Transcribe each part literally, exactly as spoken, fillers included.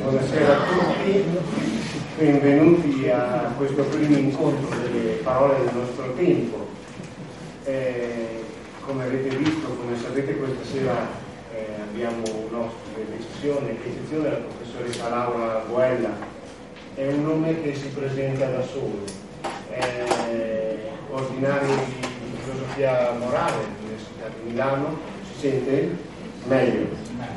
buonasera a tutti, benvenuti a questo primo incontro delle parole del nostro tempo. Eh, come avete visto, come sapete, questa sera eh, abbiamo un ospite d'eccezione, eccezione la professoressa Laura Boella. È un nome che si presenta da solo, è ordinario di filosofia morale all'Università di Milano. Si sente? Meglio.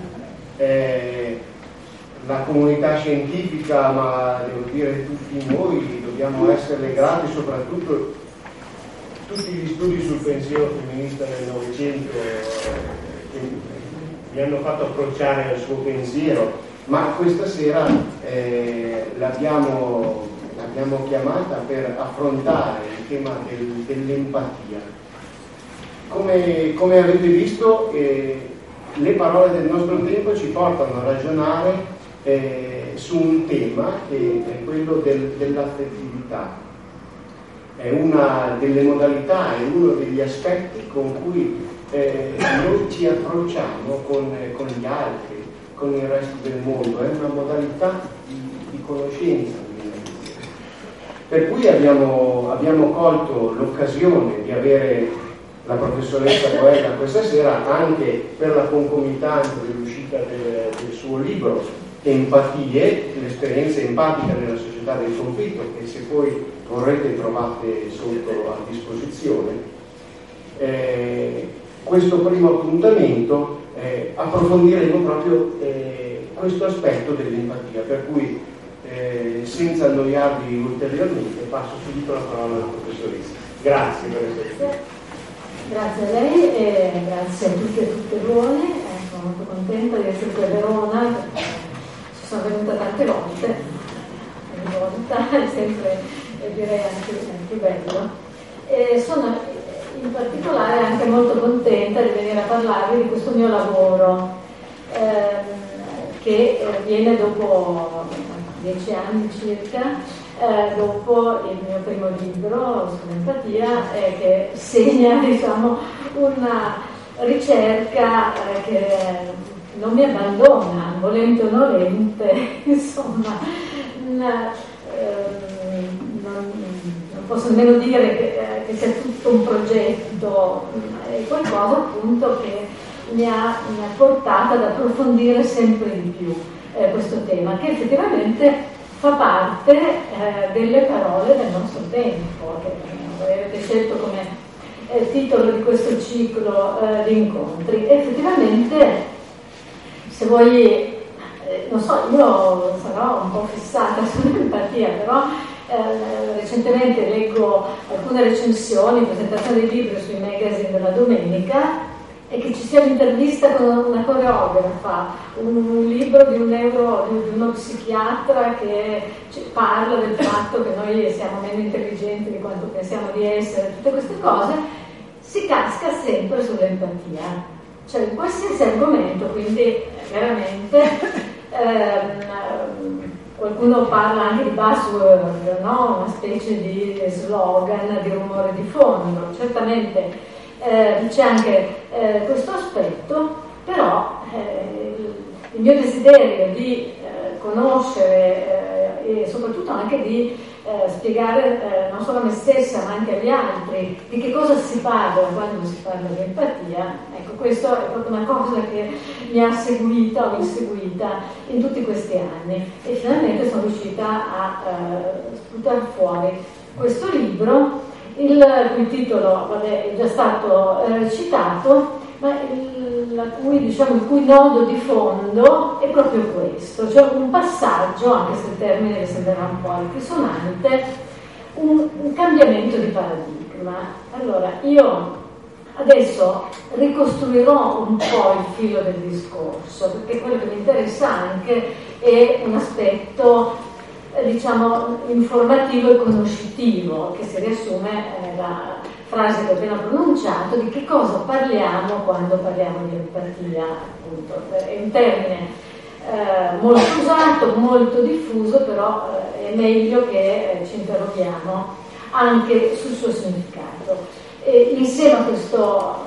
Eh, la comunità scientifica, ma devo dire tutti noi, dobbiamo esserle grati, soprattutto tutti gli studi sul pensiero femminista nel Novecento eh, che mi hanno fatto approcciare al suo pensiero, ma questa sera eh, l'abbiamo, l'abbiamo chiamata per affrontare il tema del, dell'empatia. Come, come avete visto, eh, le parole del nostro tempo ci portano a ragionare eh, su un tema che è quello del, dell'affettività. È una delle modalità, è uno degli aspetti con cui eh, noi ci approcciamo con, con gli altri, con il resto del mondo. È una modalità di, di conoscenza. Per cui abbiamo, abbiamo colto l'occasione di avere la professoressa Boella questa sera anche per la concomitanza dell'uscita del, del suo libro Empatie, l'esperienza empatica nella società del conflitto, che se poi vorrete trovate sotto a disposizione. Eh, questo primo appuntamento eh, approfondiremo proprio eh, questo aspetto dell'empatia, per cui eh, senza annoiarvi ulteriormente passo subito la parola alla professoressa. Grazie per essere qui. Grazie a lei e grazie a tutti e tutte voi. Eh, sono molto contenta di essere qui a Verona, ci sono venuta tante volte, ogni volta è sempre, eh, direi, anche, anche bello. E sono in particolare anche molto contenta di venire a parlarvi di questo mio lavoro, ehm, che eh, viene dopo dieci anni circa, Eh, dopo il mio primo libro sull'empatia, eh, che segna, diciamo, una ricerca eh, che non mi abbandona, volente o nolente, insomma, una, eh, non, non posso nemmeno dire che, eh, che sia tutto un progetto, è qualcosa appunto che mi ha, mi ha portata ad approfondire sempre di più eh, questo tema, che effettivamente fa parte eh, delle parole del nostro tempo, che avete scelto come eh, titolo di questo ciclo eh, di incontri. E effettivamente, se voi, eh, non so, io sarò un po' fissata sull'empatia, però eh, recentemente leggo alcune recensioni, presentazioni di libri sui magazine della domenica, e che ci sia l'intervista con una coreografa, un, un libro di un neuro, di uno psichiatra che parla del fatto che noi siamo meno intelligenti di quanto pensiamo di essere, tutte queste cose, si casca sempre sull'empatia, cioè in qualsiasi argomento, quindi veramente ehm, qualcuno parla anche di buzzword, no? Una specie di slogan, di rumore di fondo. Certamente Eh, c'è anche eh, questo aspetto, però eh, il, il mio desiderio di eh, conoscere eh, e soprattutto anche di eh, spiegare eh, non solo a me stessa ma anche agli altri di che cosa si parla quando si parla di empatia, ecco, questo è proprio una cosa che mi ha seguita o inseguita in tutti questi anni, e finalmente sono riuscita a eh, sputare fuori questo libro, il cui titolo vabbè, è già stato eh, citato, ma il, la cui, diciamo, il cui nodo di fondo è proprio questo, cioè un passaggio, anche se il termine sembrerà un po' altisonante, un, un cambiamento di paradigma. Allora, io adesso ricostruirò un po' il filo del discorso, perché quello che mi interessa anche è un aspetto diciamo informativo e conoscitivo, che si riassume nella frase che ho appena pronunciato, di che cosa parliamo quando parliamo di empatia, appunto. È un termine eh, molto usato, molto diffuso, però eh, è meglio che eh, ci interroghiamo anche sul suo significato. E insieme a questo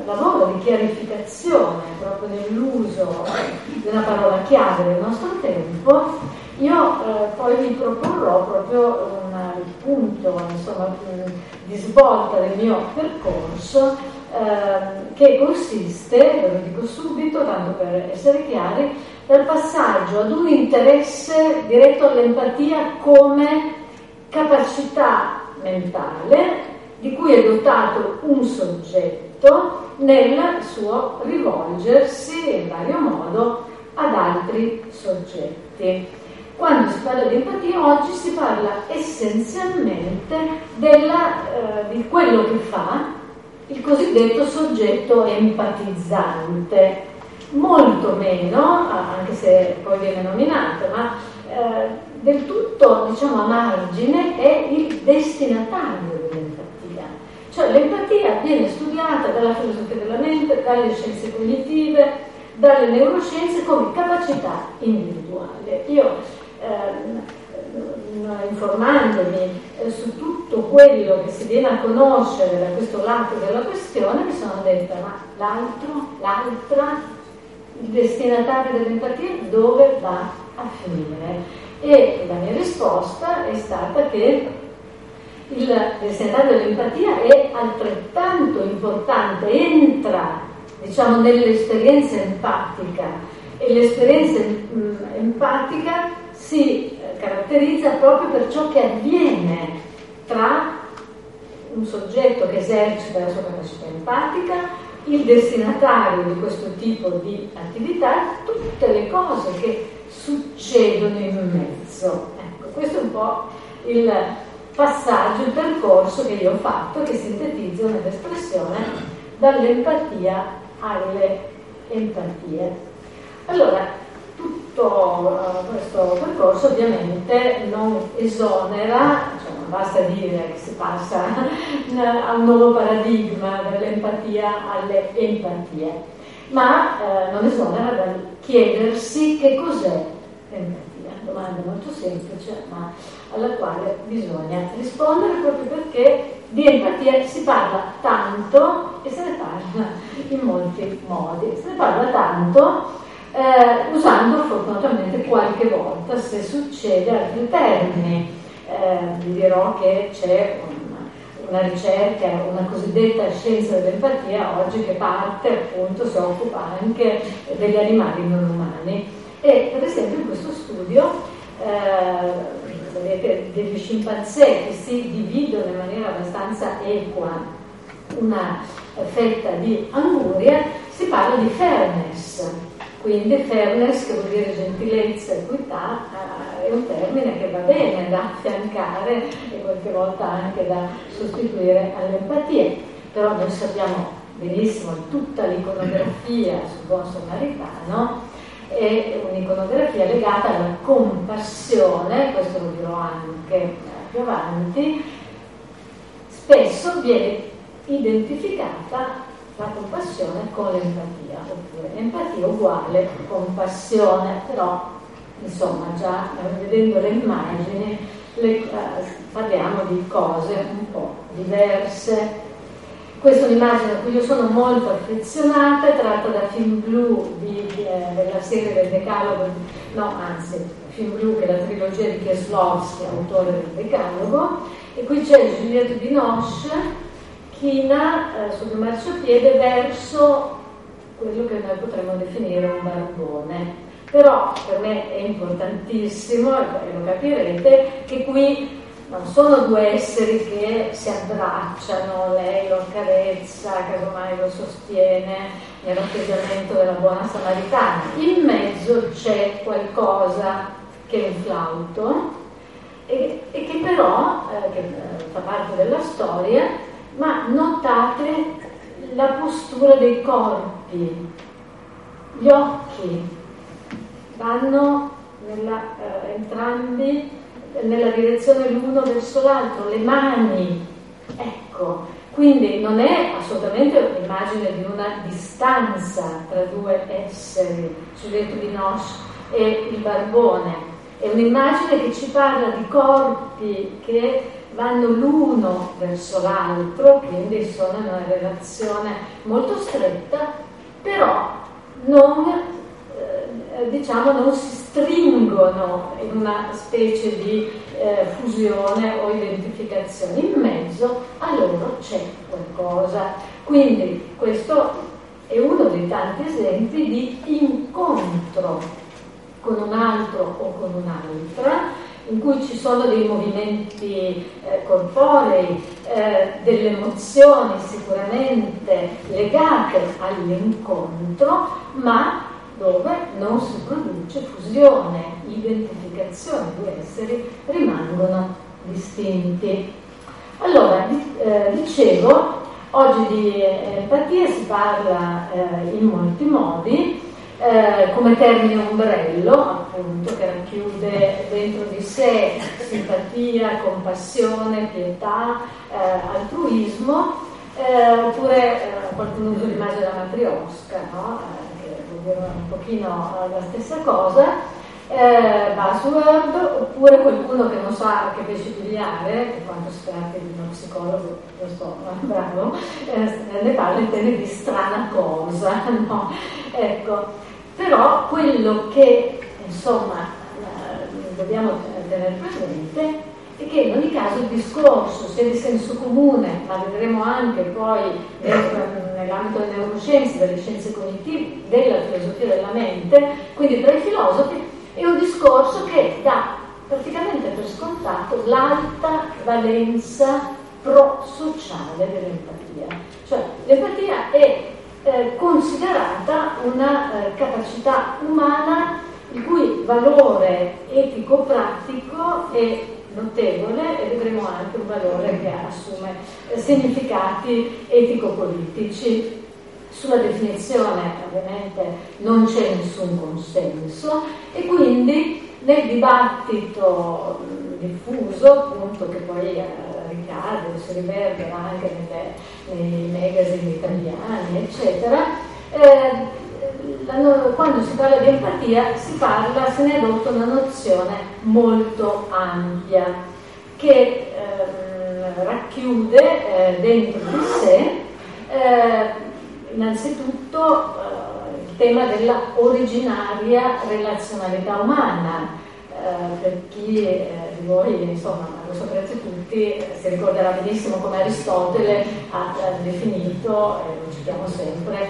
lavoro di chiarificazione proprio nell'uso di una parola chiave del nostro tempo, io eh, poi vi proporrò proprio un punto, insomma, di svolta del mio percorso, eh, che consiste, ve lo dico subito, tanto per essere chiari, dal passaggio ad un interesse diretto all'empatia come capacità mentale di cui è dotato un soggetto nel suo rivolgersi in vario modo ad altri soggetti. Quando si parla di empatia, oggi si parla essenzialmente della, eh, di quello che fa il cosiddetto soggetto empatizzante, molto meno, anche se poi viene nominato, ma eh, del tutto, diciamo, a margine è il destinatario dell'empatia. Cioè l'empatia viene studiata dalla filosofia della mente, dalle scienze cognitive, dalle neuroscienze come capacità individuale. Io eh, informandomi eh, su tutto quello che si viene a conoscere da questo lato della questione, mi sono detta: ma l'altro, l'altra, il destinatario dell'empatia dove va a finire? E la mia risposta è stata che il destinatario dell'empatia è altrettanto importante, entra, diciamo, nell'esperienza empatica, e l'esperienza mh, empatica si eh, caratterizza proprio per ciò che avviene tra un soggetto che esercita la sua capacità empatica, il destinatario di questo tipo di attività, tutte le cose che succedono in mezzo. Ecco, questo è un po' il passaggio, il percorso che io ho fatto, che sintetizzo nell'espressione dall'empatia alle empatie. Allora, tutto uh, questo percorso ovviamente non esonera, cioè non basta dire che si passa a un nuovo paradigma dall'empatia alle empatie, ma uh, non esonera dal chiedersi che cos'è l'empatia. Domanda molto semplice, ma alla quale bisogna rispondere, proprio perché di empatia si parla tanto e se ne parla in molti modi. Se ne parla tanto Eh, usando fortunatamente qualche volta, se succede, altri termini. Eh, vi dirò che c'è un, una ricerca, una cosiddetta scienza dell'empatia oggi che parte, appunto, si occupa anche degli animali non umani. E per esempio in questo studio eh, vedete degli scimpanzé che si dividono in maniera abbastanza equa una fetta di anguria, si parla di fairness. Quindi fairness, che vuol dire gentilezza, equità, eh, è un termine che va bene da affiancare e qualche volta anche da sostituire all'empatia. Però noi sappiamo benissimo che tutta l'iconografia sul buon samaritano è un'iconografia legata alla compassione, questo lo dirò anche più avanti. Spesso viene identificata la compassione con l'empatia, oppure empatia uguale compassione, però insomma già vedendo le immagini le, eh, parliamo di cose un po' diverse. Questa è un'immagine a cui io sono molto affezionata, è tratta da Film Blu di, di, eh, della serie del Decalogo, no anzi Film Blu, che è la trilogia di Kieslowski, autore del Decalogo, e qui c'è Juliette Binoche china eh, sul marciapiede verso quello che noi potremmo definire un barbone. Però per me è importantissimo, e lo capirete, che qui non sono due esseri che si abbracciano, lei lo accarezza, casomai lo sostiene nell'atteggiamento della buona samaritana. In mezzo c'è qualcosa che è un flauto e, e che però eh, che fa parte della storia. Ma notate la postura dei corpi, gli occhi vanno nella, eh, entrambi nella direzione l'uno verso l'altro, le mani, ecco, quindi non è assolutamente un'immagine di una distanza tra due esseri, Juliette Binoche e il barbone, è un'immagine che ci parla di corpi che vanno l'uno verso l'altro, quindi sono in una relazione molto stretta, però non, eh, diciamo, non si stringono in una specie di eh, fusione o identificazione. In mezzo a loro c'è qualcosa. Quindi questo è uno dei tanti esempi di incontro con un altro o con un'altra, in cui ci sono dei movimenti eh, corporei, eh, delle emozioni sicuramente legate all'incontro, ma dove non si produce fusione, identificazione, i due esseri rimangono distinti. Allora, eh, dicevo, oggi di empatia si parla eh, in molti modi, Eh, come termine ombrello, appunto, che racchiude dentro di sé simpatia, compassione, pietà, eh, altruismo, eh, oppure eh, qualcuno usa l'immagine della matriosca, no? eh, che vuol dire un pochino la stessa cosa, eh, buzzword, oppure qualcuno che non sa che pesce pigliare, che quanto si tratti di uno psicologo, lo so, bravo, eh, ne parla in termini di strana cosa, no? Ecco. Però quello che insomma eh, dobbiamo tenere presente è che in ogni caso il discorso sia di senso comune, ma vedremo anche poi nell'ambito delle neuroscienze, delle scienze cognitive, della filosofia della mente, quindi tra i filosofi, è un discorso che dà praticamente per scontato l'alta valenza pro-sociale dell'empatia. Cioè l'empatia è Eh, considerata una eh, capacità umana il cui valore etico-pratico è notevole, e vedremo anche un valore che assume eh, significati etico-politici. Sulla definizione ovviamente non c'è nessun consenso, e quindi nel dibattito mh, diffuso, appunto, che poi eh, ricade, si riverbera anche nelle, nei magazine italiani, eccetera, eh, la, quando si parla di empatia si parla, se ne adotta una nozione molto ampia che eh, racchiude eh, dentro di sé eh, innanzitutto eh, il tema della originaria relazionalità umana. Uh, per chi eh, di voi, insomma, lo saprete tutti, eh, si ricorderà benissimo come Aristotele ha eh, definito, e eh, lo citiamo sempre,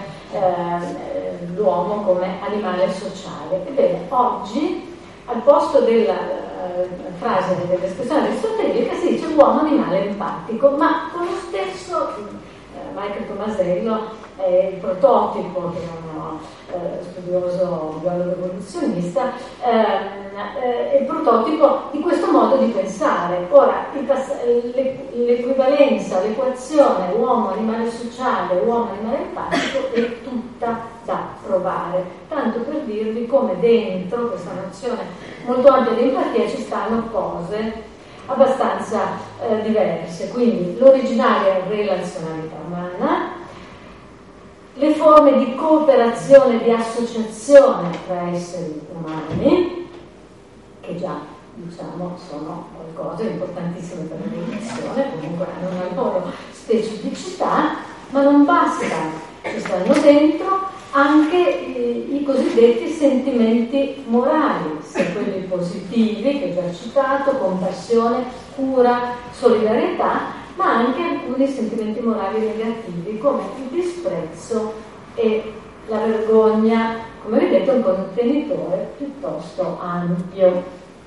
eh, l'uomo come animale sociale. Ebbene, oggi, al posto della eh, frase dell'espressione aristotelica, si dice uomo animale empatico, ma con lo stesso, eh, Michael Tomasello è il prototipo, che è uno eh, studioso biologo evoluzionista, eh, è il prototipo di questo modo di pensare. Ora, il pass- l'equivalenza, l'equazione uomo-animale sociale, uomo-animale empatico è tutta da provare, tanto per dirvi come dentro questa nozione molto ampia di empatia ci stanno cose abbastanza eh, diverse. Quindi l'originaria relazionalità umana, le forme di cooperazione e di associazione tra esseri umani, che già, diciamo, sono qualcosa di importantissimo per l'evoluzione, comunque hanno una loro specificità, ma non basta, ci stanno dentro anche i, i cosiddetti sentimenti morali, sia quelli positivi, che ho già citato, compassione, cura, solidarietà, ma anche alcuni sentimenti morali negativi, come il disprezzo e la vergogna. Come vedete, è un contenitore piuttosto ampio.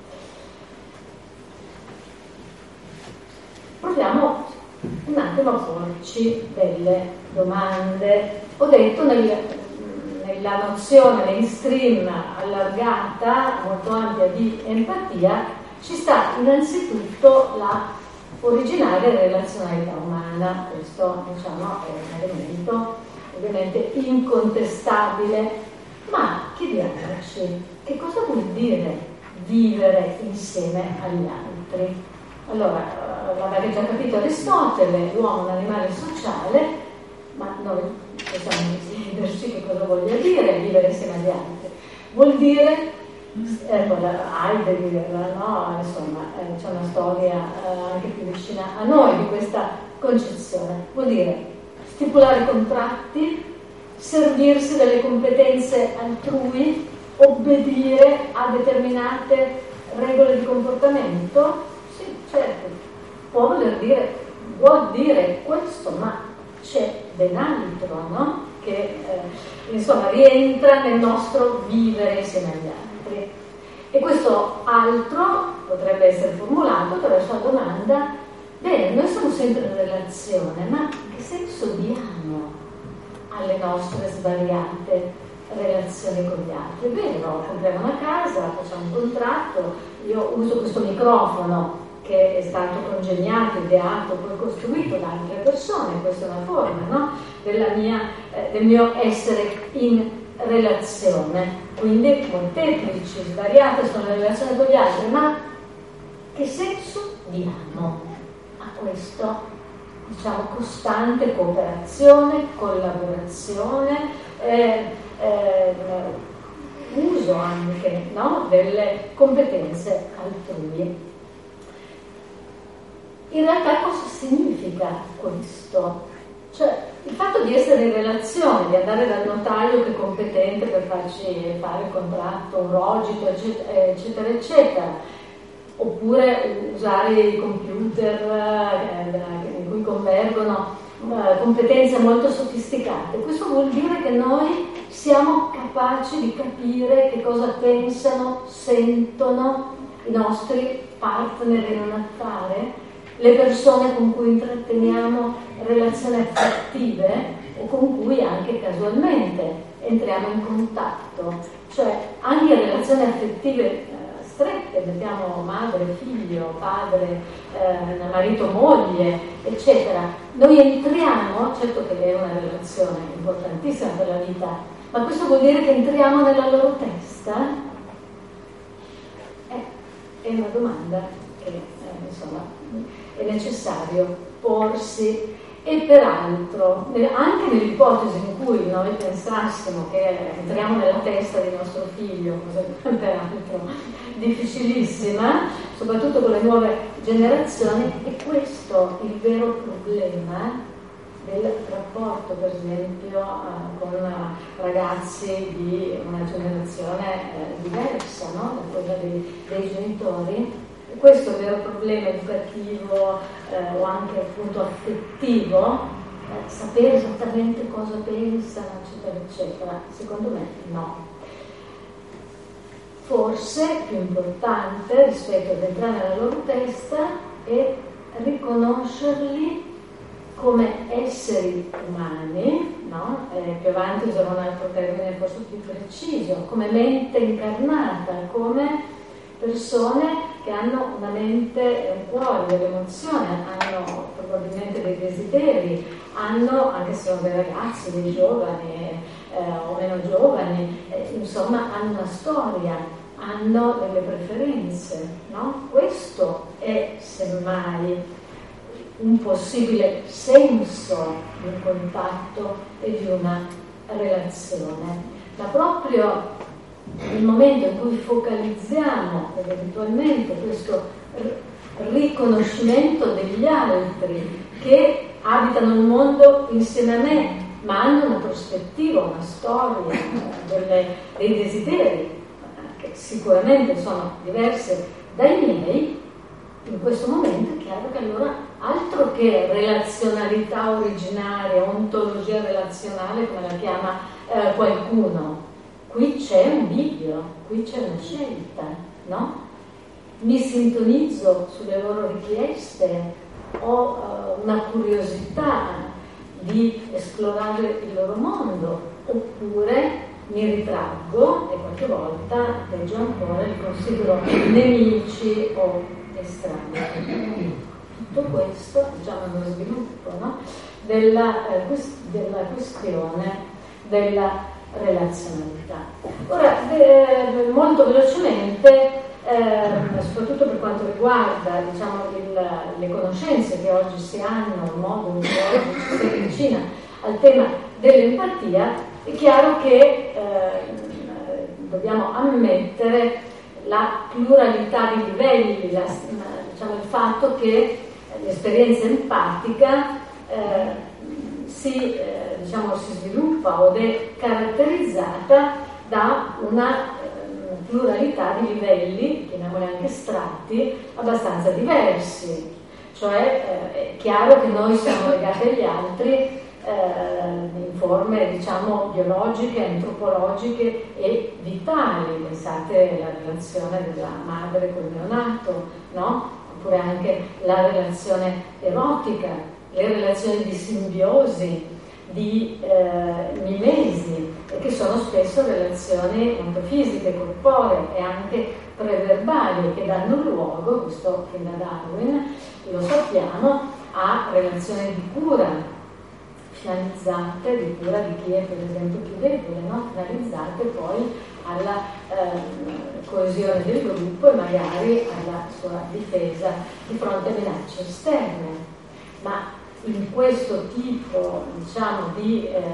Proviamo un attimo a porci delle domande. Ho detto nel, nella nozione mainstream allargata, molto ampia di empatia, ci sta innanzitutto la originaria relazionalità umana. Questo, diciamo, è un elemento ovviamente incontestabile. Ma chiediamoci, che cosa vuol dire vivere insieme agli altri? Allora, l'avete già capito Aristotele, l'uomo è un animale sociale, ma noi possiamo chiederci che cosa voglia dire vivere insieme agli altri. Vuol dire ecco, Heidegger, no? Insomma, eh, c'è una storia eh, anche più vicina a noi di questa concezione. Vuol dire stipulare contratti, servirsi delle competenze altrui, obbedire a determinate regole di comportamento. Sì, certo, può voler dire, vuol dire questo, ma c'è ben altro, no? Che eh, insomma rientra nel nostro vivere insieme agli altri. E questo altro potrebbe essere formulato attraverso la domanda: bene, noi siamo sempre in relazione, ma che senso diamo alle nostre svariate relazioni con gli altri? È vero, compriamo una casa, facciamo un contratto, io uso questo microfono che è stato congegnato, ideato, poi costruito da altre persone, questa è una forma, no? Della mia, eh, del mio essere in relazione, quindi molteplici, svariate sono le relazioni con gli altri, ma che senso diamo a questo, diciamo, costante cooperazione, collaborazione, eh, eh, uso anche, no? Delle competenze altrui? In realtà cosa significa questo? Cioè, il fatto di essere in relazione, di andare dal notaio che è competente per farci fare il contratto, un rogito, eccetera, eccetera, eccetera, oppure usare i computer eh, in cui convergono eh, competenze molto sofisticate. Questo vuol dire che noi siamo capaci di capire che cosa pensano, sentono i nostri partner in un affare, le persone con cui intratteniamo relazioni affettive o con cui anche casualmente entriamo in contatto. Cioè anche in relazioni affettive eh, strette, mettiamo madre, figlio, padre, eh, marito, moglie, eccetera. Noi entriamo, certo che è una relazione importantissima per la vita, ma questo vuol dire che entriamo nella loro testa? Eh, è una domanda che eh, insomma è necessario porsi. E peraltro anche nell'ipotesi in cui noi pensassimo che entriamo nella testa di nostro figlio, cosa peraltro difficilissima, soprattutto con le nuove generazioni, è questo il vero problema del rapporto, per esempio, eh, con ragazzi di una generazione eh, diversa, no? Da quella dei, dei genitori. Questo è il vero problema educativo eh, o anche appunto affettivo, eh, sapere esattamente cosa pensano, eccetera, eccetera. Secondo me no. Forse più importante rispetto ad entrare nella loro testa è riconoscerli come esseri umani, no? Eh, più avanti userò un altro termine forse più preciso, come mente incarnata, come persone che hanno una mente e un cuore, delle emozioni, hanno probabilmente dei desideri, hanno, anche se sono dei ragazzi, dei giovani eh, o meno giovani, eh, insomma hanno una storia, hanno delle preferenze, no? Questo è semmai un possibile senso di un contatto e di una relazione, ma proprio nel momento in cui focalizziamo eventualmente questo riconoscimento degli altri che abitano il mondo insieme a me, ma hanno una prospettiva, una storia, delle, dei desideri che sicuramente sono diverse dai miei, in questo momento è chiaro che allora altro che relazionalità originaria, ontologia relazionale come la chiama eh, qualcuno, qui c'è un bivio, qui c'è una scelta, no? Mi sintonizzo sulle loro richieste, ho uh, una curiosità di esplorare il loro mondo, oppure mi ritraggo e qualche volta, peggio ancora, li considero nemici o estranei. Tutto questo, diciamo, è uno sviluppo, no? della, eh, quest- della questione della relazionalità. Ora, eh, molto velocemente, eh, soprattutto per quanto riguarda, diciamo, il, le conoscenze che oggi si hanno, il modo in cui oggi ci si avvicina al tema dell'empatia, è chiaro che eh, dobbiamo ammettere la pluralità di livelli, la, diciamo, il fatto che l'esperienza empatica eh, si, eh, diciamo, si sviluppa o è caratterizzata da una eh, pluralità di livelli, chiamiamoli anche strati, abbastanza diversi. Cioè eh, è chiaro che noi siamo legati agli altri in forme, diciamo, biologiche, antropologiche e vitali. Pensate alla relazione della madre col neonato, no? Oppure anche la relazione erotica, le relazioni di simbiosi, di eh, mimesi, che sono spesso relazioni molto fisiche, corporee e anche preverbali, che danno luogo, questo fin da Darwin lo sappiamo, a relazioni di cura finalizzate, di cura di chi è per esempio più debole, no? Finalizzate poi alla eh, coesione del gruppo e magari alla sua difesa di fronte a minacce esterne. Ma in questo tipo, diciamo, di eh,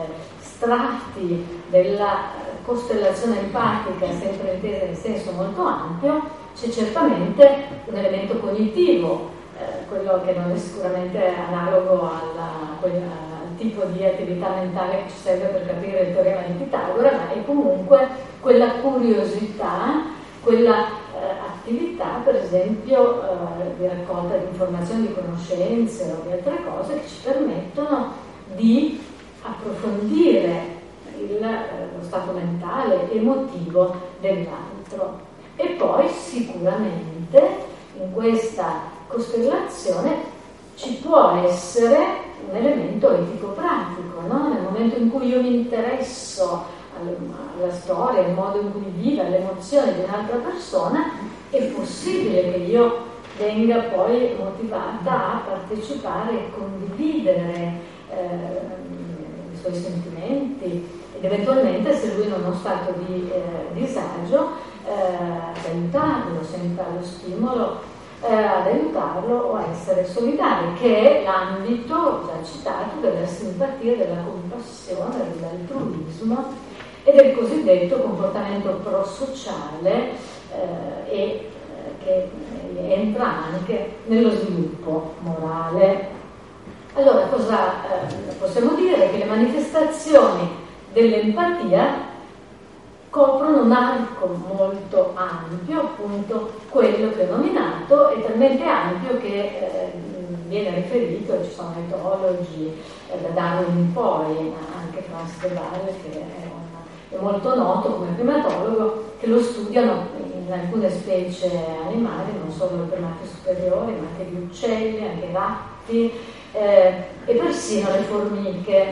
strati della costellazione empatica, sempre intesa in senso molto ampio, c'è certamente un elemento cognitivo, eh, quello che non è sicuramente analogo alla, quella, tipo di attività mentale che ci serve per capire il teorema di Pitagora, ma è comunque quella curiosità, quella eh, attività, per esempio, eh, di raccolta di informazioni, di conoscenze o di altre cose che ci permettono di approfondire il, eh, lo stato mentale, emotivo dell'altro. E poi sicuramente in questa costellazione ci può essere un elemento etico-pratico, no? Nel momento in cui io mi interesso alla storia, al modo in cui vive, alle emozioni di un'altra persona, è possibile che io venga poi motivata a partecipare e condividere eh, i suoi sentimenti ed eventualmente, se lui è in uno stato di eh, disagio, eh, aiutarlo, sempre allo stimolo Eh, ad aiutarlo o a essere solidari, che è l'ambito già citato della simpatia, della compassione, dell'altruismo e del cosiddetto comportamento prosociale eh, e eh, che entra anche nello sviluppo morale. Allora, cosa eh, possiamo dire? Che le manifestazioni dell'empatia coprono un arco molto ampio, appunto quello che ho nominato, è talmente ampio che eh, viene riferito, ci sono etologi eh, da Darwin in poi, anche Franz de Waal, che è, un, è molto noto come primatologo, che lo studiano in alcune specie animali, non solo i primati superiori, ma anche gli uccelli, anche i ratti eh, e persino le formiche,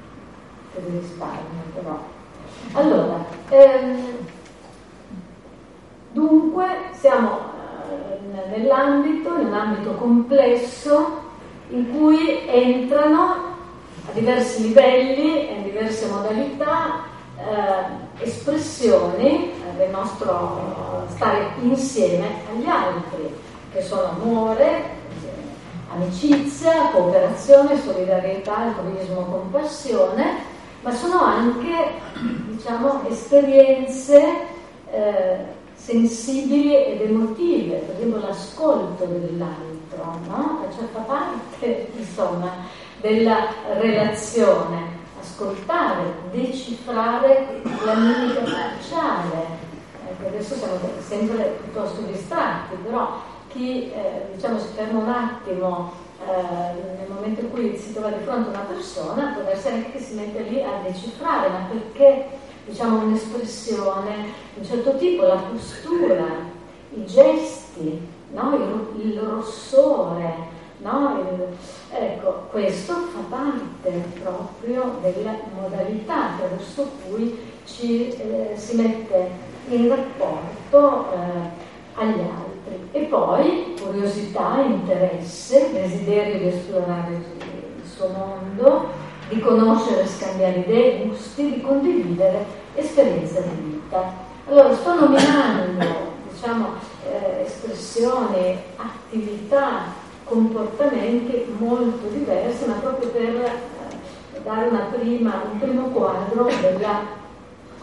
che vi risparmio però. Allora, ehm, dunque siamo eh, nell'ambito, in un ambito complesso in cui entrano a diversi livelli e in diverse modalità eh, espressioni eh, del nostro stare insieme agli altri, che sono amore, amicizia, cooperazione, solidarietà, altruismo, compassione, ma sono anche, diciamo, esperienze eh, sensibili ed emotive, per esempio l'ascolto dell'altro, no? Cioè fa parte, insomma, della relazione, ascoltare, decifrare la mimica facciale. Ecco, adesso siamo sempre piuttosto distratti, però chi eh, diciamo si ferma un attimo Uh, nel momento in cui si trova di fronte a una persona, può essere anche che si mette lì a decifrare, ma perché, diciamo, un'espressione di un certo tipo, la postura, i gesti, no? il, il rossore, no? il, ecco, questo fa parte proprio della modalità attraverso cui ci eh, si mette in rapporto eh, agli altri. E poi curiosità, interesse, desiderio di esplorare il suo mondo, di conoscere, scambiare idee, gusti, di condividere esperienza di vita. Allora sto nominando, diciamo, eh, espressioni, attività, comportamenti molto diversi, ma proprio per eh, dare una prima, un primo quadro della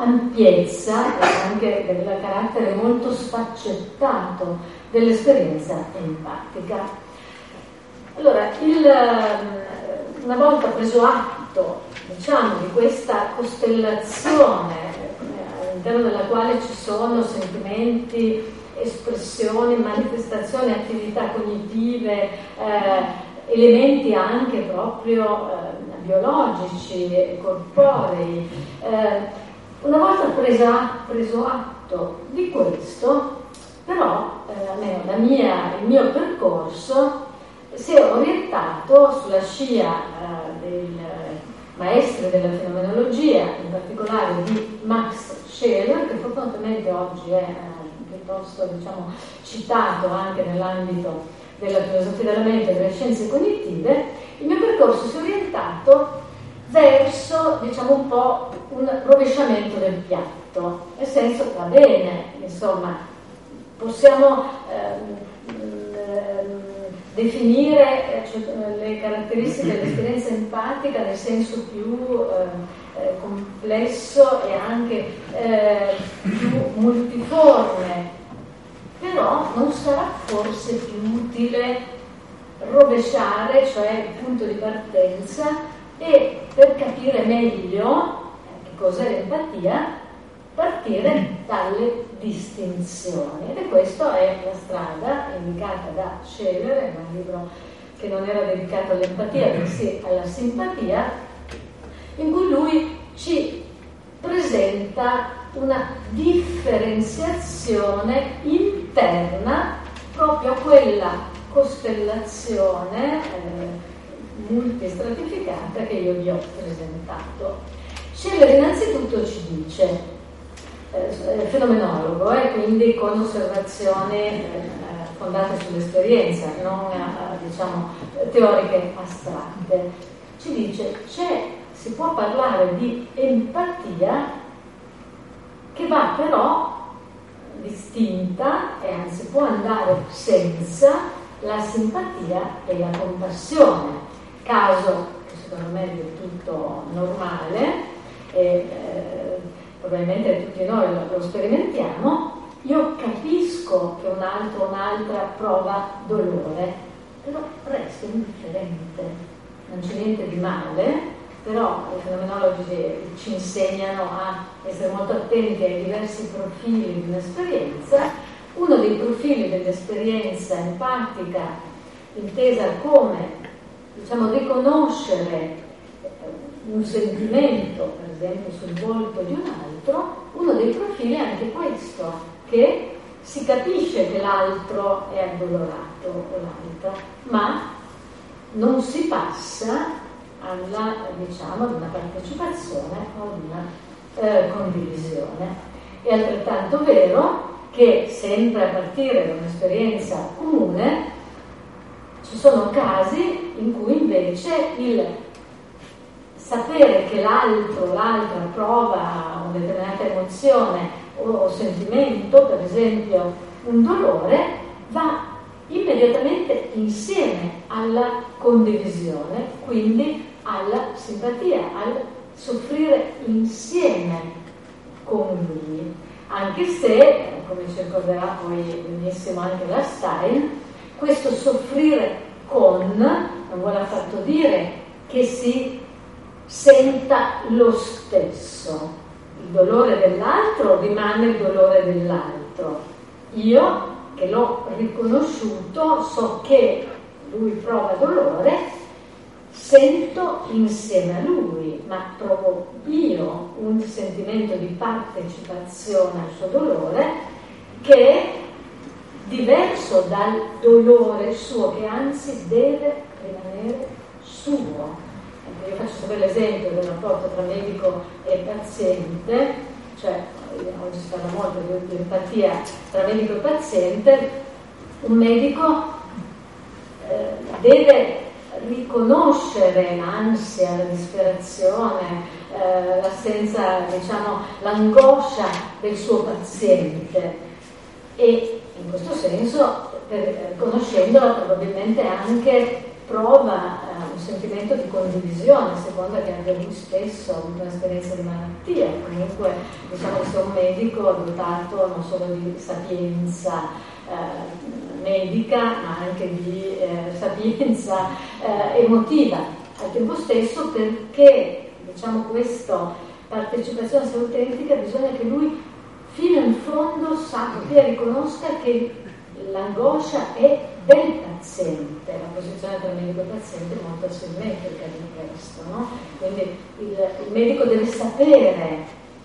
ampiezza e anche del carattere molto sfaccettato dell'esperienza empatica. Allora, il, una volta preso atto, diciamo, di questa costellazione all'interno della quale ci sono sentimenti, espressioni, manifestazioni, attività cognitive, eh, elementi anche proprio eh, biologici, corporei. Eh, una volta presa, preso atto di questo, però, eh, almeno la mia, il mio percorso si è orientato sulla scia eh, dei maestri della fenomenologia, in particolare di Max Scheler, che fortunatamente oggi è eh, piuttosto, diciamo, citato anche nell'ambito della filosofia della mente e delle scienze cognitive. Il mio percorso si è orientato verso, diciamo, un po' un rovesciamento del piatto, nel senso, va bene, insomma, possiamo ehm, ehm, definire cioè, le caratteristiche dell'esperienza empatica nel senso più eh, eh, complesso e anche eh, più multiforme, però non sarà forse più utile rovesciare, cioè il punto di partenza, e per capire meglio eh, che cos'è l'empatia, partire dalle distinzioni. Ed è questa è la strada indicata da Scheler, è un libro che non era dedicato all'empatia, bensì alla simpatia, in cui lui ci presenta una differenziazione interna proprio a quella costellazione eh, multistratificata che io vi ho presentato. Scheler innanzitutto ci dice, eh, fenomenologo, eh, quindi con osservazioni eh, fondate sull'esperienza, non eh, diciamo teoriche astratte, ci dice c'è, si può parlare di empatia che va però distinta, e anzi può andare senza la simpatia e la compassione, caso che secondo me è del tutto normale e eh, probabilmente tutti noi lo, lo sperimentiamo. Io capisco che un altro o un'altra prova dolore, però resto indifferente, non c'è niente di male. Però i fenomenologi ci insegnano a essere molto attenti ai diversi profili di un'esperienza. Uno dei profili dell'esperienza empatica, intesa come, diciamo, riconoscere un sentimento, per esempio, sul volto di un altro, uno dei profili è anche questo, che si capisce che l'altro è addolorato o l'altra, ma non si passa alla, diciamo, ad una partecipazione o ad una eh, condivisione. È altrettanto vero che sempre a partire da un'esperienza comune ci sono casi in cui invece il sapere che l'altro, l'altra prova una determinata emozione o, o sentimento, per esempio un dolore, va immediatamente insieme alla condivisione, quindi alla simpatia, al soffrire insieme con lui, anche se, come ci ricorderà poi benissimo anche la Stein, questo soffrire con non vuole affatto dire che si senta lo stesso. Il dolore dell'altro rimane il dolore dell'altro. Io, che l'ho riconosciuto, so che lui prova dolore, sento insieme a lui, ma provo io un sentimento di partecipazione al suo dolore che è diverso dal dolore suo, che anzi deve rimanere suo. Io faccio sempre l'esempio del rapporto tra medico e paziente, cioè oggi si parla molto di empatia tra medico e paziente. Un medico eh, deve riconoscere l'ansia, la disperazione, eh, l'assenza, diciamo, l'angoscia del suo paziente, e in questo senso, per, conoscendola, probabilmente anche prova eh, un sentimento di condivisione, a seconda che abbia lui stesso avuto un'esperienza di malattia. Comunque diciamo che sia un medico dotato non solo di sapienza eh, medica, ma anche di eh, sapienza eh, emotiva al tempo stesso, perché diciamo questa partecipazione sia autentica, bisogna che lui fino in fondo sappia, riconosca che l'angoscia è del paziente, la posizione tra medico e paziente è molto asimmetrica di questo, no? Quindi il, il medico deve sapere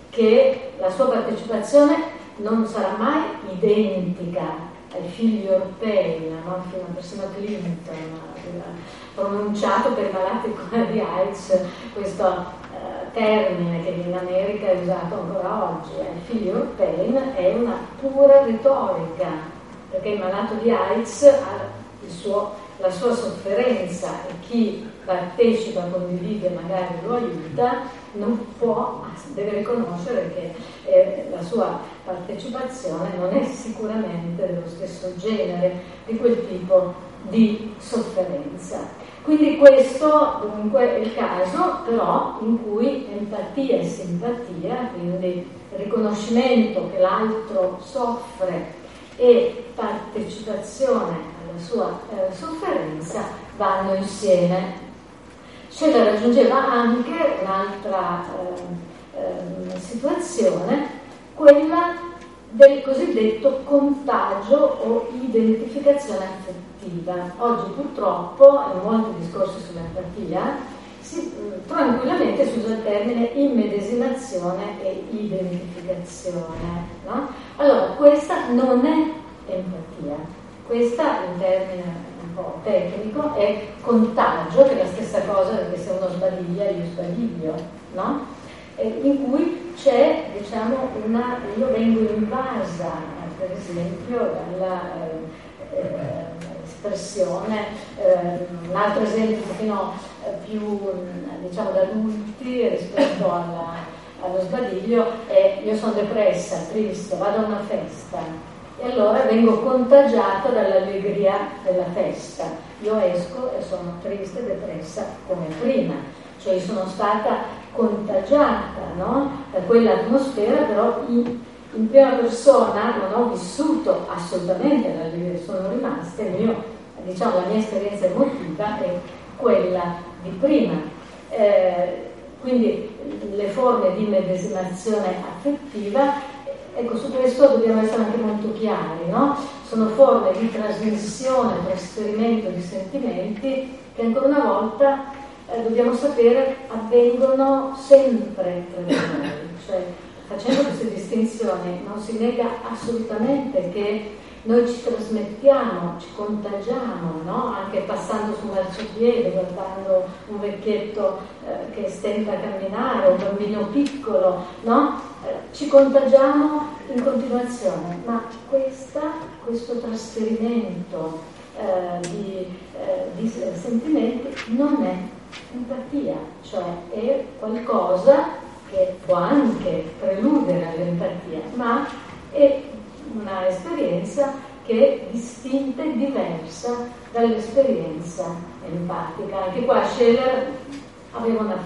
che la sua partecipazione non sarà mai identica ai figli europei, no? Fino a persino Clinton aveva pronunciato per i malati di AIDS questo termine che in America è usato ancora oggi, il figlio pain, è una pura retorica, perché il malato di AIDS ha il suo, la sua sofferenza e chi partecipa, condivide, magari lo aiuta, non può, deve riconoscere che eh, la sua partecipazione non è sicuramente dello stesso genere di quel tipo di sofferenza. Quindi questo dunque è il caso però in cui empatia e simpatia, quindi riconoscimento che l'altro soffre e partecipazione alla sua eh, sofferenza vanno insieme. Scheler raggiungeva anche un'altra eh, eh, situazione, quella del cosiddetto contagio o identificazione affettiva. Oggi purtroppo, in molti discorsi sull'empatia, si, tranquillamente si usa il termine immedesimazione e identificazione, no? Allora, questa non è empatia, questa in termine un po' tecnico è contagio, che è la stessa cosa perché se uno sbadiglia io sbadiglio, no? Eh, in cui c'è, diciamo, una, io vengo invasa, per esempio, dalla eh, eh, espressione, eh, un altro esempio un pochino eh, più, diciamo, da adulti rispetto alla, allo sbadiglio è: io sono depressa, triste, vado a una festa e allora vengo contagiata dall'allegria della festa. Io esco e sono triste, depressa come prima, cioè io sono stata contagiata, no? Da quell'atmosfera, però in, in prima persona non ho vissuto assolutamente l'allegria, sono rimasta, il mio, diciamo, la mia esperienza emotiva è quella di prima. Eh, quindi le forme di medesimazione affettiva, ecco, su questo dobbiamo essere anche molto chiari, no? Sono forme di trasmissione, trasferimento di sentimenti che ancora una volta Eh, dobbiamo sapere avvengono sempre tra di noi, cioè facendo queste distinzioni non si nega assolutamente che noi ci trasmettiamo, ci contagiamo, no? Anche passando su un marciapiede, guardando un vecchietto eh, che stenta a camminare, un bambino piccolo, no? Eh, ci contagiamo in continuazione, ma questa, questo trasferimento eh, di, eh, di sentimenti non è empatia, cioè è qualcosa che può anche preludere all'empatia, ma è una esperienza che è distinta e diversa dall'esperienza empatica. Anche qua Scheler aveva una,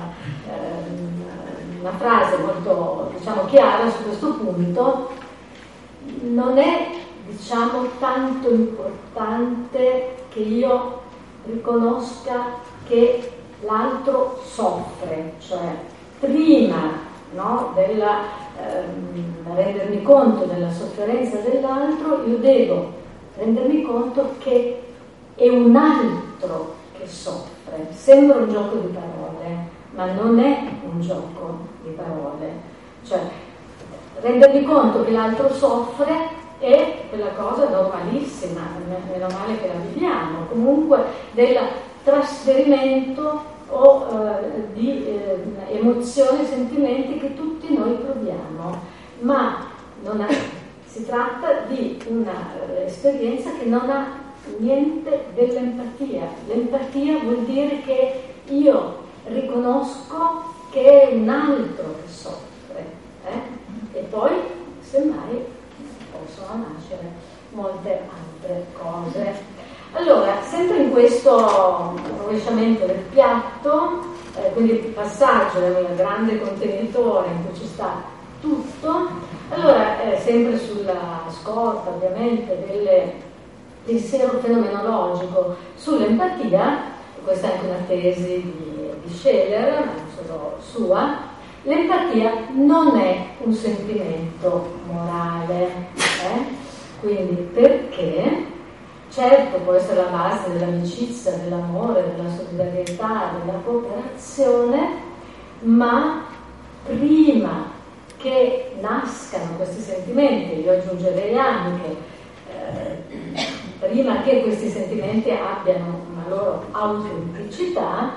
uh, una frase molto, diciamo, chiara su questo punto: non è, diciamo, tanto importante che io riconosca che l'altro soffre, cioè prima, no, della, ehm, rendermi conto della sofferenza dell'altro, io devo rendermi conto che è un altro che soffre. Sembra un gioco di parole, ma non è un gioco di parole. Cioè, rendermi conto che l'altro soffre è quella cosa normalissima, meno male che la viviamo, comunque della trasferimento o eh, di eh, emozioni e sentimenti che tutti noi proviamo, ma non ha, si tratta di un'esperienza che non ha niente dell'empatia. L'empatia vuol dire che io riconosco che è un altro che soffre, eh? E poi semmai possono nascere molte altre cose. Allora, sempre in questo rovesciamento del piatto, eh, quindi il passaggio dal grande contenitore in cui ci sta tutto, allora eh, sempre sulla scorta ovviamente del pensiero fenomenologico sull'empatia, questa è anche una tesi di, di Scheler, ma non solo sua, l'empatia non è un sentimento morale, eh? Quindi perché certo può essere la base dell'amicizia, dell'amore, della solidarietà, della cooperazione, ma prima che nascano questi sentimenti, io aggiungerei anche eh, prima che questi sentimenti abbiano una loro autenticità,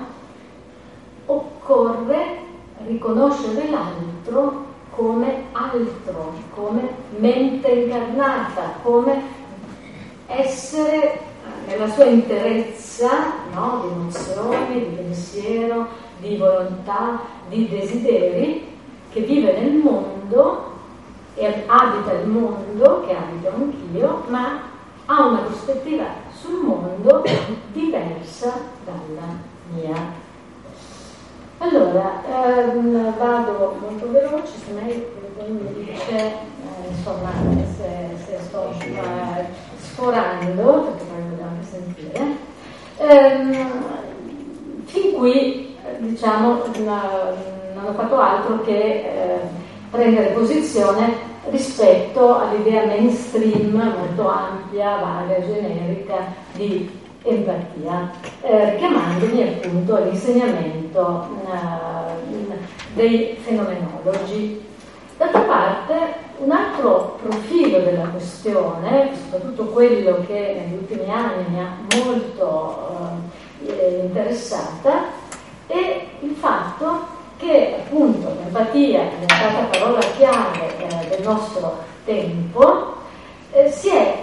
occorre riconoscere l'altro come altro, come mente incarnata, come essere nella sua interezza, no? Di emozioni, di pensiero, di volontà, di desideri, che vive nel mondo e abita il mondo, che abito anch'io, ma ha una prospettiva sul mondo diversa dalla mia. Allora, ehm, vado molto veloce, se lei mi dice, eh, insomma, se, se sto eh, sforando, perché poi dobbiamo anche sentire, ehm, fin qui, diciamo, non ho fatto altro che eh, prendere posizione rispetto all'idea mainstream molto ampia, vaga e generica di empatia, eh, richiamandomi appunto all'insegnamento eh, dei fenomenologi. D'altra parte, un altro profilo della questione, soprattutto quello che negli ultimi anni mi ha molto eh, interessata, è il fatto che appunto l'empatia, è diventata parola chiave eh, del nostro tempo, eh, si è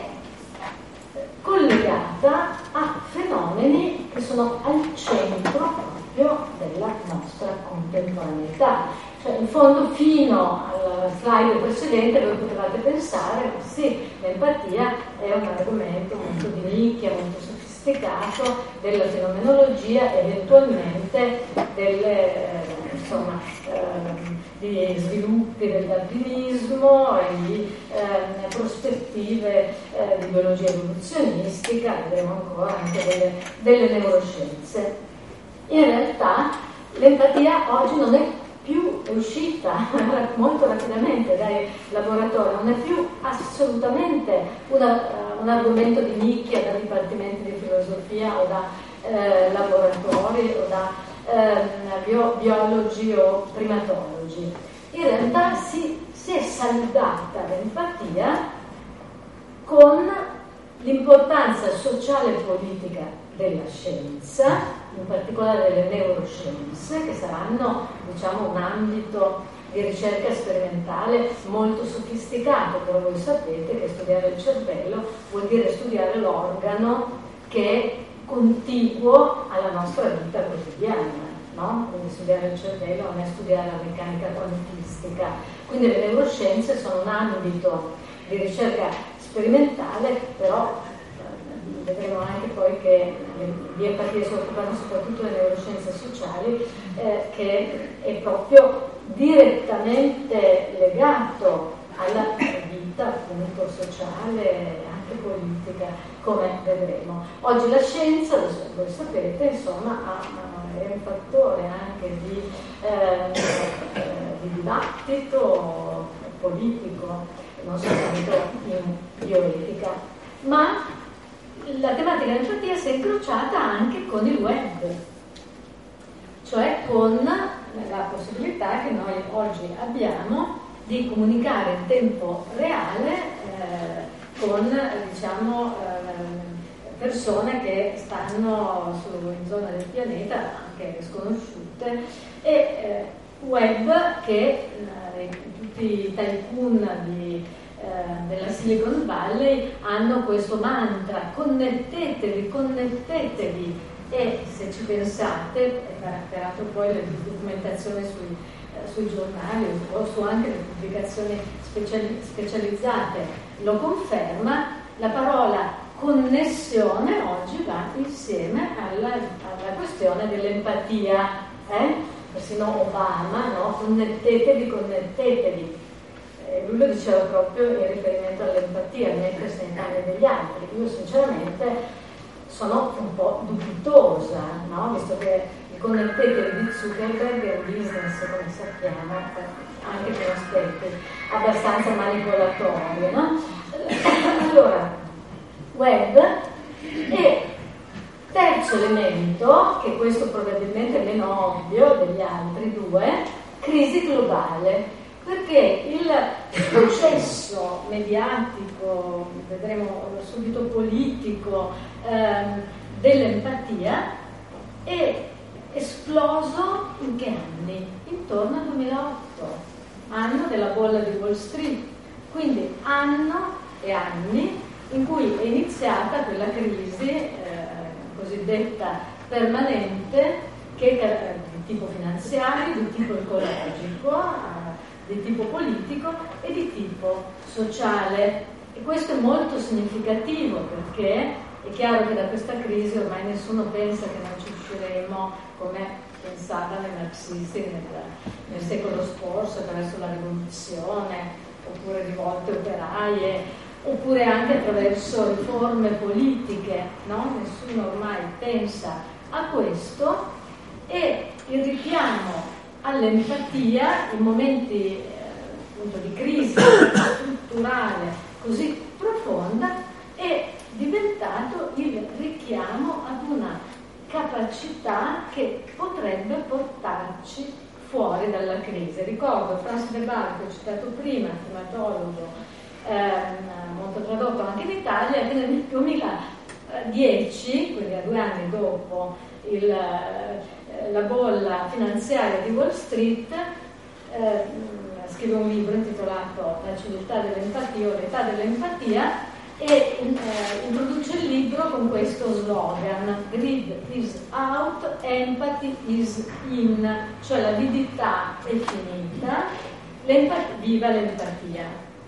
collegata a fenomeni che sono al centro proprio della nostra contemporaneità. Cioè, in fondo, fino alla slide precedente voi potevate pensare, ma sì, l'empatia è un argomento molto di nicchia, molto sofisticato della fenomenologia, eventualmente delle eh, insomma eh, di sviluppi del darwinismo e di eh, prospettive eh, di biologia evoluzionistica, vedremo ancora anche delle, delle neuroscienze. In realtà l'empatia oggi non è più è uscita molto rapidamente dai laboratori, non è più assolutamente una, uh, un argomento di nicchia da dipartimenti di filosofia o da eh, laboratori o da eh, bio, biologi o primatologi. In realtà si, si è saldata l'empatia con l'importanza sociale e politica della scienza, in particolare delle neuroscienze, che saranno, diciamo, un ambito di ricerca sperimentale molto sofisticato, però voi sapete che studiare il cervello vuol dire studiare l'organo che è contiguo alla nostra vita quotidiana, no? Quindi studiare il cervello non è studiare la meccanica quantistica. Quindi le neuroscienze sono un ambito di ricerca sperimentale, però vedremo anche poi che di empatia si occupano soprattutto le neuroscienze sociali, eh, che è proprio direttamente legato alla vita appunto sociale e anche politica, come vedremo. Oggi la scienza, voi sapete, insomma, ha, è un fattore anche di, eh, di dibattito politico, non soltanto in bioetica, ma la tematica dell'empatia si è incrociata anche con il web, cioè con la possibilità che noi oggi abbiamo di comunicare in tempo reale eh, con diciamo, eh, persone che stanno su, in zone del pianeta anche sconosciute, e eh, web che eh, tutti i tycoon di della Silicon Valley hanno questo mantra: connettetevi, connettetevi. E se ci pensate, peraltro poi le documentazioni sui, eh, sui giornali o su anche le pubblicazioni speciali, specializzate lo conferma, la parola connessione oggi insieme alla, alla questione dell'empatia, eh? persino Obama, no? Connettetevi, connettetevi. Eh, lui lo diceva proprio in riferimento all'empatia, mettersi nei panni degli altri. Io sinceramente sono un po' dubitosa, no? Visto che il connettetevi di Zuckerberg è un business, come sappiamo, anche per aspetti abbastanza manipolatori, no? Allora, web e terzo elemento, che questo probabilmente è meno ovvio degli altri due, crisi globale, perché il processo mediatico, vedremo subito politico, ehm, dell'empatia è esploso in che anni? Intorno al duemilaotto, anno della bolla di Wall Street, quindi anno e anni in cui è iniziata quella crisi eh, cosiddetta permanente, che è di tipo finanziario, di tipo ecologico, eh, di tipo politico e di tipo sociale. E questo è molto significativo, perché è chiaro che da questa crisi ormai nessuno pensa che non ci usciremo come pensavano i marxisti nel, nel secolo scorso, attraverso la rivoluzione, oppure rivolte operaie, oppure anche attraverso riforme politiche, no? Nessuno ormai pensa a questo, e il richiamo all'empatia in momenti eh, appunto di crisi strutturale così profonda è diventato il richiamo ad una capacità che potrebbe portarci fuori dalla crisi. Ricordo Franz de Waal, che ho citato prima, primatologo, ehm, molto tradotto anche in Italia, che nel duemiladieci, quindi a due anni dopo il, la bolla finanziaria di Wall Street, eh, scrive un libro intitolato La civiltà dell'empatia o l'età dell'empatia, e eh, introduce il libro con questo slogan: greed is out, empathy is in, cioè l'avidità è finita, l'empatia, viva l'empatia,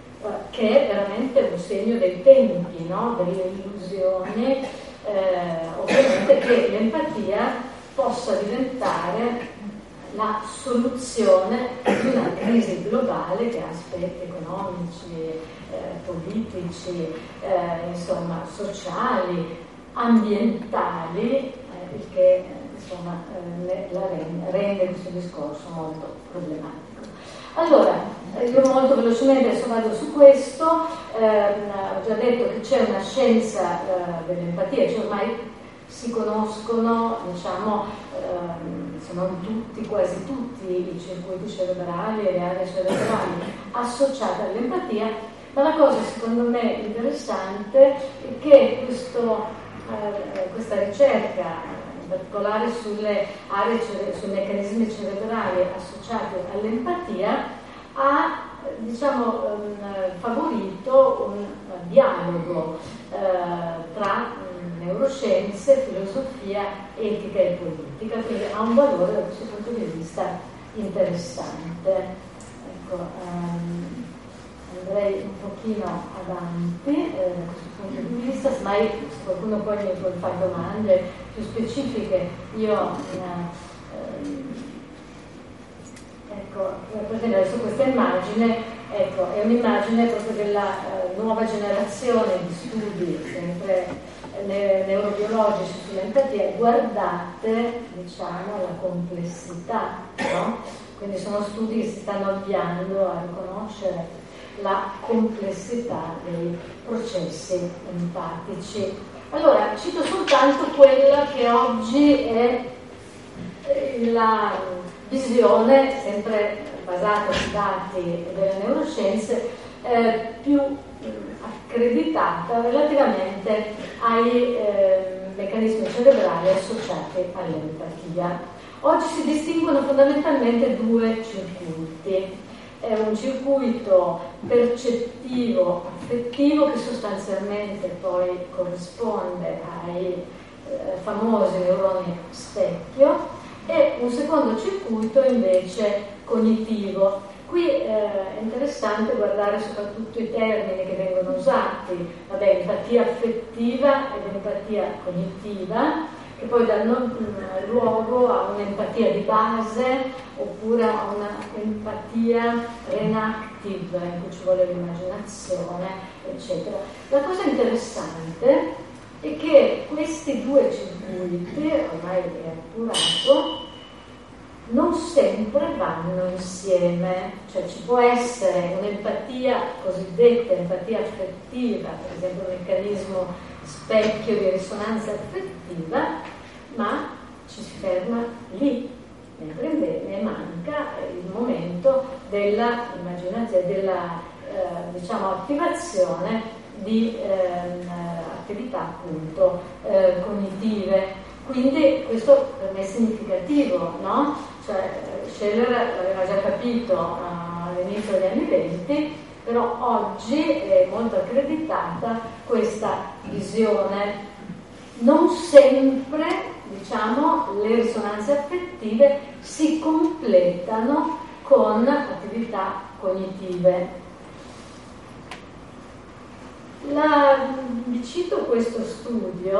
che è veramente un segno dei tempi, no? Delle illusioni, eh, ovviamente, che l'empatia possa diventare la soluzione di una crisi globale che ha aspetti economici, eh, politici, eh, insomma sociali, ambientali, eh, il che eh, insomma eh, la rende, rende questo discorso molto problematico. Allora, io molto velocemente adesso vado su questo, eh, ho già detto che c'è una scienza eh, dell'empatia, cioè ormai si conoscono, diciamo, ehm, se non tutti, quasi tutti i circuiti cerebrali e le aree cerebrali associate all'empatia, ma la cosa secondo me interessante è che questo, eh, questa ricerca, in particolare sulle aree, sui meccanismi cerebrali associati all'empatia, ha diciamo ehm, favorito un uh, dialogo eh, tra neuroscienze, filosofia, etica e politica, quindi ha un valore da questo punto di vista interessante. Ecco, um, andrei un pochino avanti eh, da questo punto di vista, mai se qualcuno poi mi vuole fare domande più specifiche, io eh, ecco, per esempio adesso questa immagine, ecco, è un'immagine proprio della eh, nuova generazione di studi sempre Ne- neurobiologici sull'empatia. Guardate, diciamo, la complessità, no? Quindi sono studi che si stanno avviando a riconoscere la complessità dei processi empatici. Allora, cito soltanto quella che oggi è la visione, sempre basata sui dati delle neuroscienze, eh, più accreditata relativamente ai eh, meccanismi cerebrali associati all'empatia. Oggi si distinguono fondamentalmente due circuiti. È un circuito percettivo affettivo che sostanzialmente poi corrisponde ai eh, famosi neuroni specchio, e un secondo circuito invece cognitivo. Qui eh, è interessante guardare soprattutto i termini che vengono usati, vabbè, empatia affettiva ed empatia cognitiva, che poi danno mh, luogo a un'empatia di base oppure a un'empatia reenactive, in cui ci vuole l'immaginazione, eccetera. La cosa interessante è che questi due circuiti, ormai è appurato, non sempre vanno insieme, cioè ci può essere un'empatia cosiddetta empatia affettiva, per esempio un meccanismo specchio di risonanza affettiva, ma ci si ferma lì, mentre invece manca il momento della immaginazione, della eh, diciamo attivazione di eh, attività appunto eh, cognitive. Quindi questo per me è significativo, no? Cioè, Scheller l'aveva già capito uh, all'inizio degli anni venti, però oggi è molto accreditata questa visione. Non sempre, diciamo, le risonanze affettive si completano con attività cognitive. La, vi cito questo studio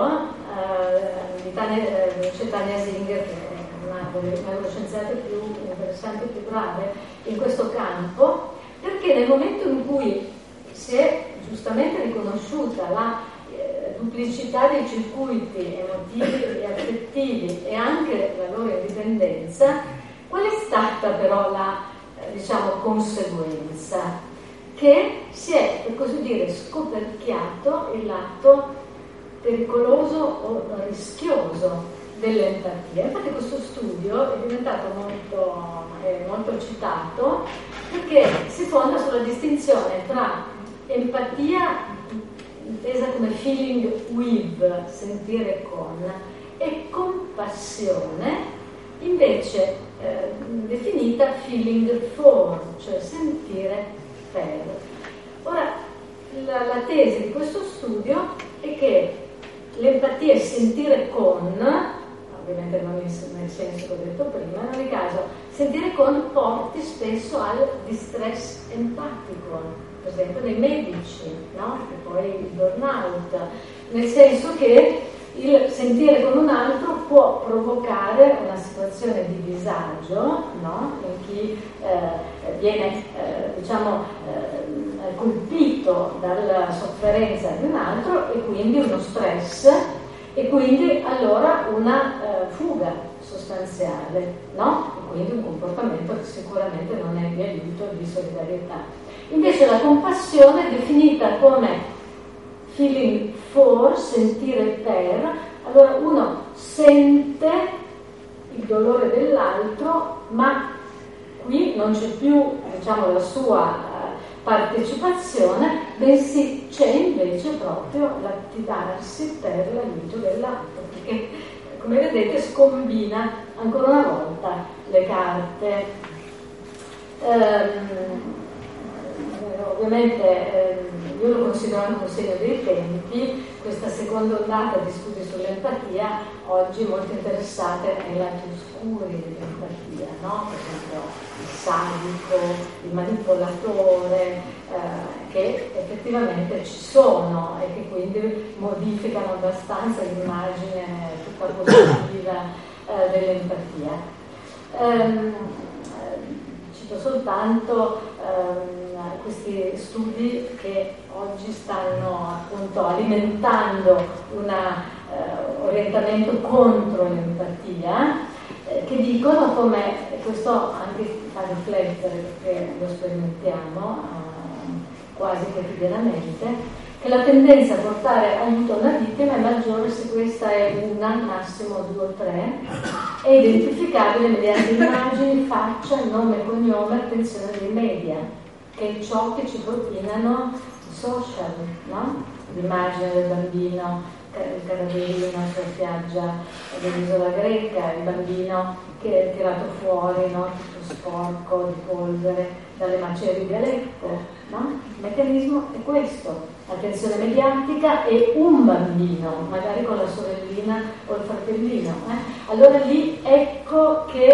uh, di Tania, uh, Tania Singer, che è una delle neuroscienziate più interessanti e più brave in questo campo, perché nel momento in cui si è giustamente riconosciuta la eh, duplicità dei circuiti emotivi e affettivi e anche la loro indipendenza, qual è stata però la eh, diciamo conseguenza? Che si è, per così dire, scoperchiato il lato pericoloso o rischioso dell'empatia. Infatti questo studio è diventato molto, è molto citato perché si fonda sulla distinzione tra empatia intesa come feeling with, sentire con, e compassione invece eh, definita feeling for, cioè sentire per. Ora, la, la tesi di questo studio è che l'empatia è sentire con, ovviamente non nel senso che ho detto prima, in ogni caso sentire con porti spesso al distress empatico, per esempio nei medici, no? E poi il burnout, nel senso che il sentire con un altro può provocare una situazione di disagio, no? In chi eh, viene eh, diciamo eh, colpito dalla sofferenza di un altro e quindi uno stress e quindi allora una eh, fuga sostanziale, no? E quindi un comportamento che sicuramente non è di aiuto e di solidarietà. Invece la compassione è definita come feeling for, sentire per, allora uno sente il dolore dell'altro, ma qui non c'è più, diciamo, la sua eh, partecipazione, bensì c'è invece proprio l'attivarsi per l'aiuto dell'altro, perché come vedete scombina ancora una volta le carte. Ehm, ovviamente ehm, io lo considero anche un segno dei tempi, questa seconda ondata di studi sull'empatia, oggi molto interessate ai lati oscuri dell'empatia, no? Per esempio il sadico, il manipolatore, eh, che effettivamente ci sono e che quindi modificano abbastanza l'immagine tutta positiva eh, dell'empatia. Ehm, cito soltanto ehm, questi studi che oggi stanno appunto alimentando un uh, orientamento contro l'empatia, eh, che dicono come, e questo anche fa riflettere perché lo sperimentiamo uh, quasi quotidianamente, che la tendenza a portare aiuto a una vittima è maggiore se questa è una, massimo due o tre, è identificabile mediante immagini, faccia, nome e cognome, attenzione dei media, che è ciò che ci propinano i social, no? L'immagine del bambino, il cadaverino sulla spiaggia dell'isola greca, il bambino che è tirato fuori, no? Tutto sporco di polvere dalle macerie di Aleppo, no? Il meccanismo è questo, attenzione mediatica e un bambino, magari con la sorellina o il fratellino. Eh? Allora lì ecco che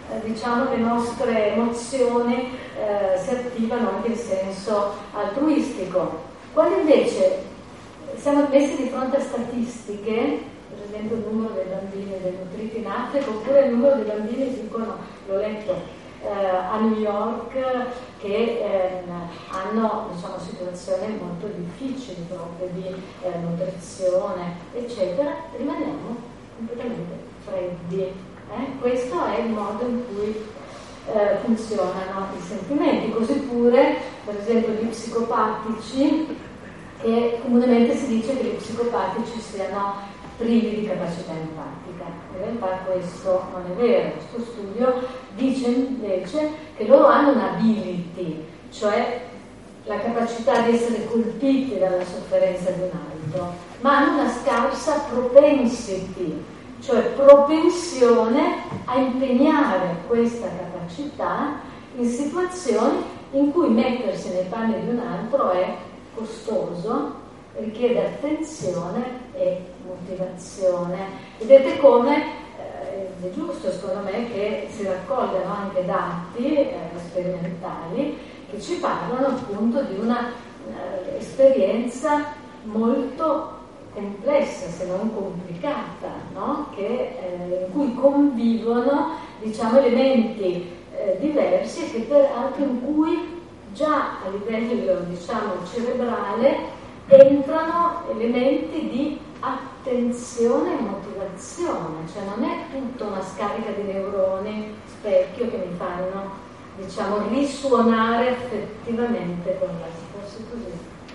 eh, diciamo, le nostre emozioni eh, si attivano anche in senso altruistico. Quando invece siamo messi di fronte a statistiche, per esempio il numero dei bambini denutriti in Africa, oppure il numero dei bambini, dicono, l'ho letto, eh, a New York, che eh, hanno, diciamo, situazioni molto difficili proprio di eh, nutrizione, eccetera, rimaniamo completamente freddi. Eh? Questo è il modo in cui eh, funzionano i sentimenti. Così pure, per esempio, gli psicopatici, che comunemente si dice che gli psicopatici siano privi di capacità empatica. In realtà questo non è vero. Questo studio dice invece che loro hanno un ability, cioè la capacità di essere colpiti dalla sofferenza di un altro, ma hanno una scarsa propensity, cioè propensione a impegnare questa capacità in situazioni in cui mettersi nei panni di un altro è costoso, richiede attenzione e motivazione. Vedete come eh, è giusto, secondo me, che si raccolgano anche dati eh, sperimentali che ci parlano appunto di una eh, esperienza molto complessa, se non complicata, no? che, eh, in cui convivono, diciamo, elementi eh, diversi e che peraltro in cui già a livello, diciamo, cerebrale entrano elementi di attenzione e motivazione, cioè non è tutta una scarica di neuroni specchio che mi fanno, diciamo, risuonare effettivamente con la, forse così,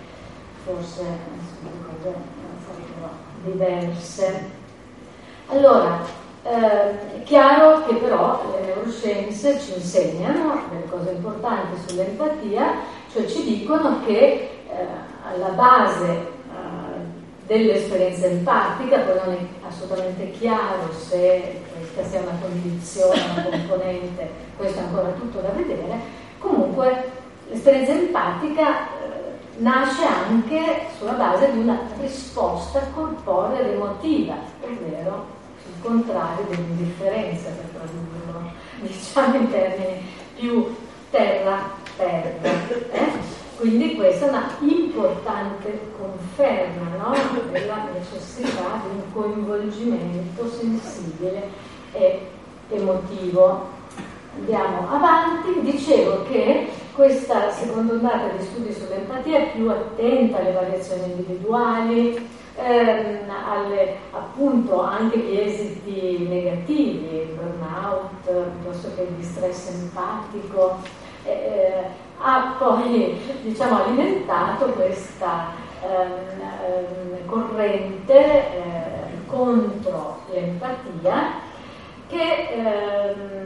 forse sono cose sarebbero diverse. Allora, eh, è chiaro che però le neuroscienze ci insegnano delle cose importanti sull'empatia, cioè ci dicono che eh, alla base uh, dell'esperienza empatica, poi non è assolutamente chiaro se questa sia una condizione, una componente, questo è ancora tutto da vedere. Comunque l'esperienza empatica uh, nasce anche sulla base di una risposta corporea ed emotiva, ovvero il contrario dell'indifferenza, per tradurlo, diciamo in termini più terra-terra. Eh? Quindi questa è una importante conferma, no? della necessità di un coinvolgimento sensibile e emotivo. Andiamo avanti. Dicevo che questa seconda ondata di studi sull'empatia è più attenta alle variazioni individuali, ehm, alle, appunto anche gli esiti negativi, il burnout, piuttosto che il distress empatico. Eh, ha poi, diciamo, alimentato questa ehm, corrente eh, contro l'empatia che ehm,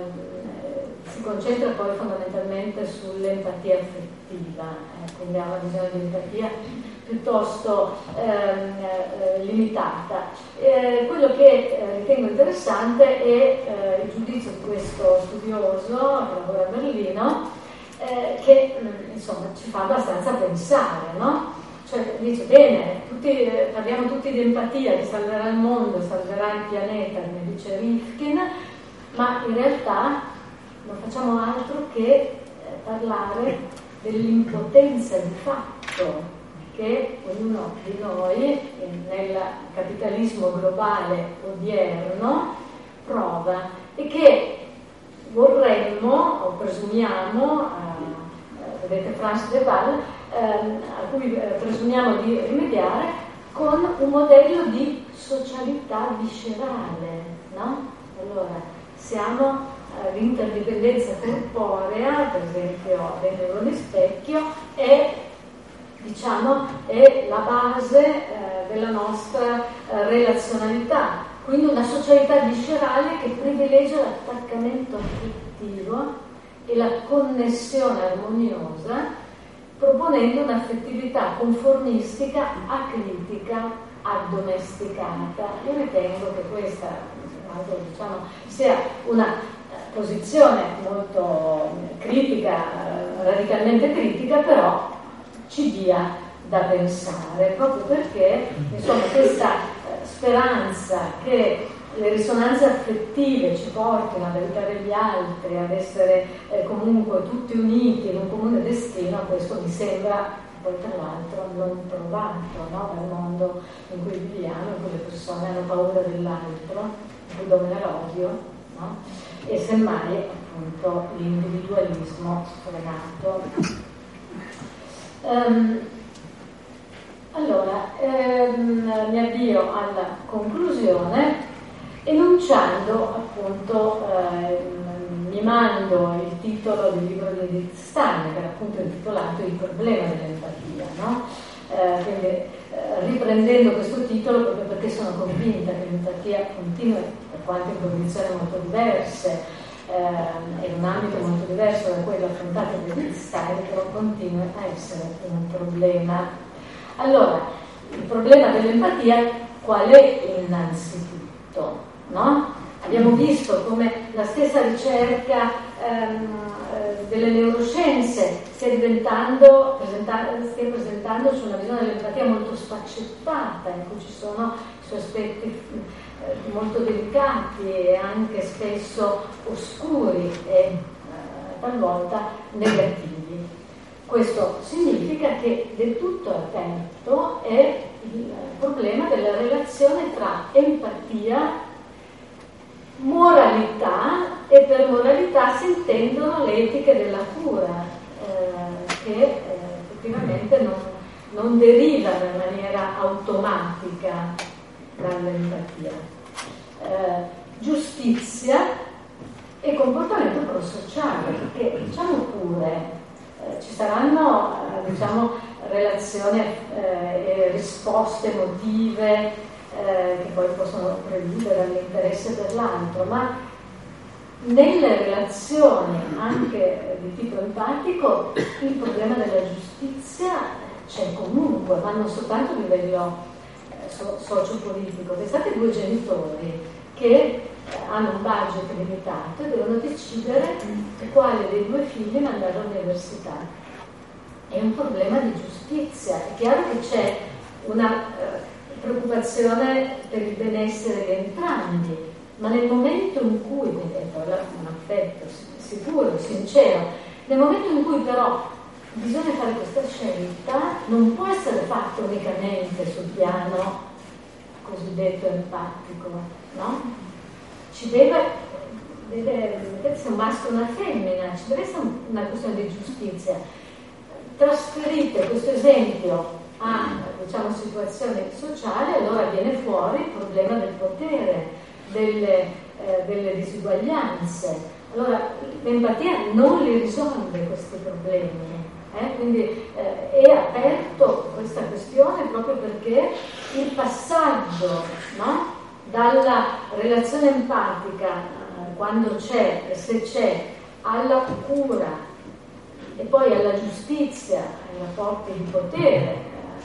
si concentra poi fondamentalmente sull'empatia affettiva, eh, quindi ha una visione di empatia piuttosto ehm, eh, limitata. Eh, quello che eh, ritengo interessante è eh, il giudizio di questo studioso che lavora a Berlino, eh, che mh, insomma ci fa abbastanza pensare, no? Cioè dice, bene, tutti, eh, parliamo tutti di empatia, che salverà il mondo, salverà il pianeta, come dice Rifkin, ma in realtà non facciamo altro che eh, parlare dell'impotenza di fatto che ognuno di noi nel capitalismo globale odierno prova e che vorremmo o presumiamo, eh, vedete Franz de Waal, eh, a cui eh, presumiamo di rimediare con un modello di socialità viscerale, no? Allora, siamo eh, l'interdipendenza corporea, per esempio dei neuroni specchio, e diciamo è la base eh, della nostra eh, relazionalità, quindi una socialità viscerale che privilegia l'attaccamento affettivo e la connessione armoniosa, proponendo un'affettività conformistica, acritica, addomesticata. Io ritengo che questa, diciamo, sia una posizione molto critica, radicalmente critica, però ci dia da pensare, proprio perché insomma questa eh, speranza che le risonanze affettive ci portino ad aiutare gli altri, ad essere eh, comunque tutti uniti in un comune destino, questo mi sembra poi tra l'altro non provato, no? Nel mondo in cui viviamo, in cui le persone hanno paura dell'altro, in cui domina l'odio, no? E semmai appunto l'individualismo sfrenato. Um, allora, ehm, mi avvio alla conclusione enunciando appunto, eh, mimando il titolo del libro di Edith Stein, che era appunto intitolato Il problema dell'empatia, no? Eh, quindi eh, riprendendo questo titolo proprio perché sono convinta che l'empatia continua, per quanto in condizioni molto diverse eh, e in un ambito molto diverso da quello affrontato da Edith Stein, però continua a essere un problema. Allora, il problema dell'empatia qual è innanzitutto? No? Abbiamo visto come la stessa ricerca ehm, delle neuroscienze stia diventando, presentando, stia presentandoci una visione dell'empatia molto sfaccettata, in cui ci sono i suoi aspetti eh, molto delicati e anche spesso oscuri e eh, talvolta negativi. Questo significa che del tutto aperto è il problema della relazione tra empatia, moralità, e per moralità si intendono le etiche della cura, eh, che eh, effettivamente non, non derivano in maniera automatica dall'empatia. Eh, giustizia e comportamento prosociale, perché diciamo pure eh, ci saranno eh, diciamo, relazioni eh, e risposte emotive Eh, che poi possono preludere all'interesse per l'altro, ma nelle relazioni anche di tipo empatico il problema della giustizia c'è comunque, ma non soltanto a livello eh, so- socio-politico. Pensate a due genitori che eh, hanno un budget limitato e devono decidere quale dei due figli mandare all'università. È un problema di giustizia. È chiaro che c'è una eh, preoccupazione per il benessere di entrambi, ma nel momento in cui, e poi un affetto sicuro, sincero, nel momento in cui però bisogna fare questa scelta, non può essere fatta unicamente sul piano cosiddetto empatico, no? Ci deve, deve, deve essere un maschio e una femmina, ci deve essere una questione di giustizia. Trasferite questo esempio a diciamo, situazioni sociali, allora viene fuori il problema del potere, delle, eh, delle disuguaglianze. Allora l'empatia non li risolve questi problemi, eh? Quindi eh, è aperto questa questione proprio perché il passaggio, no? Dalla relazione empatica, eh, quando c'è e se c'è, alla cura e poi alla giustizia, ai rapporti di potere,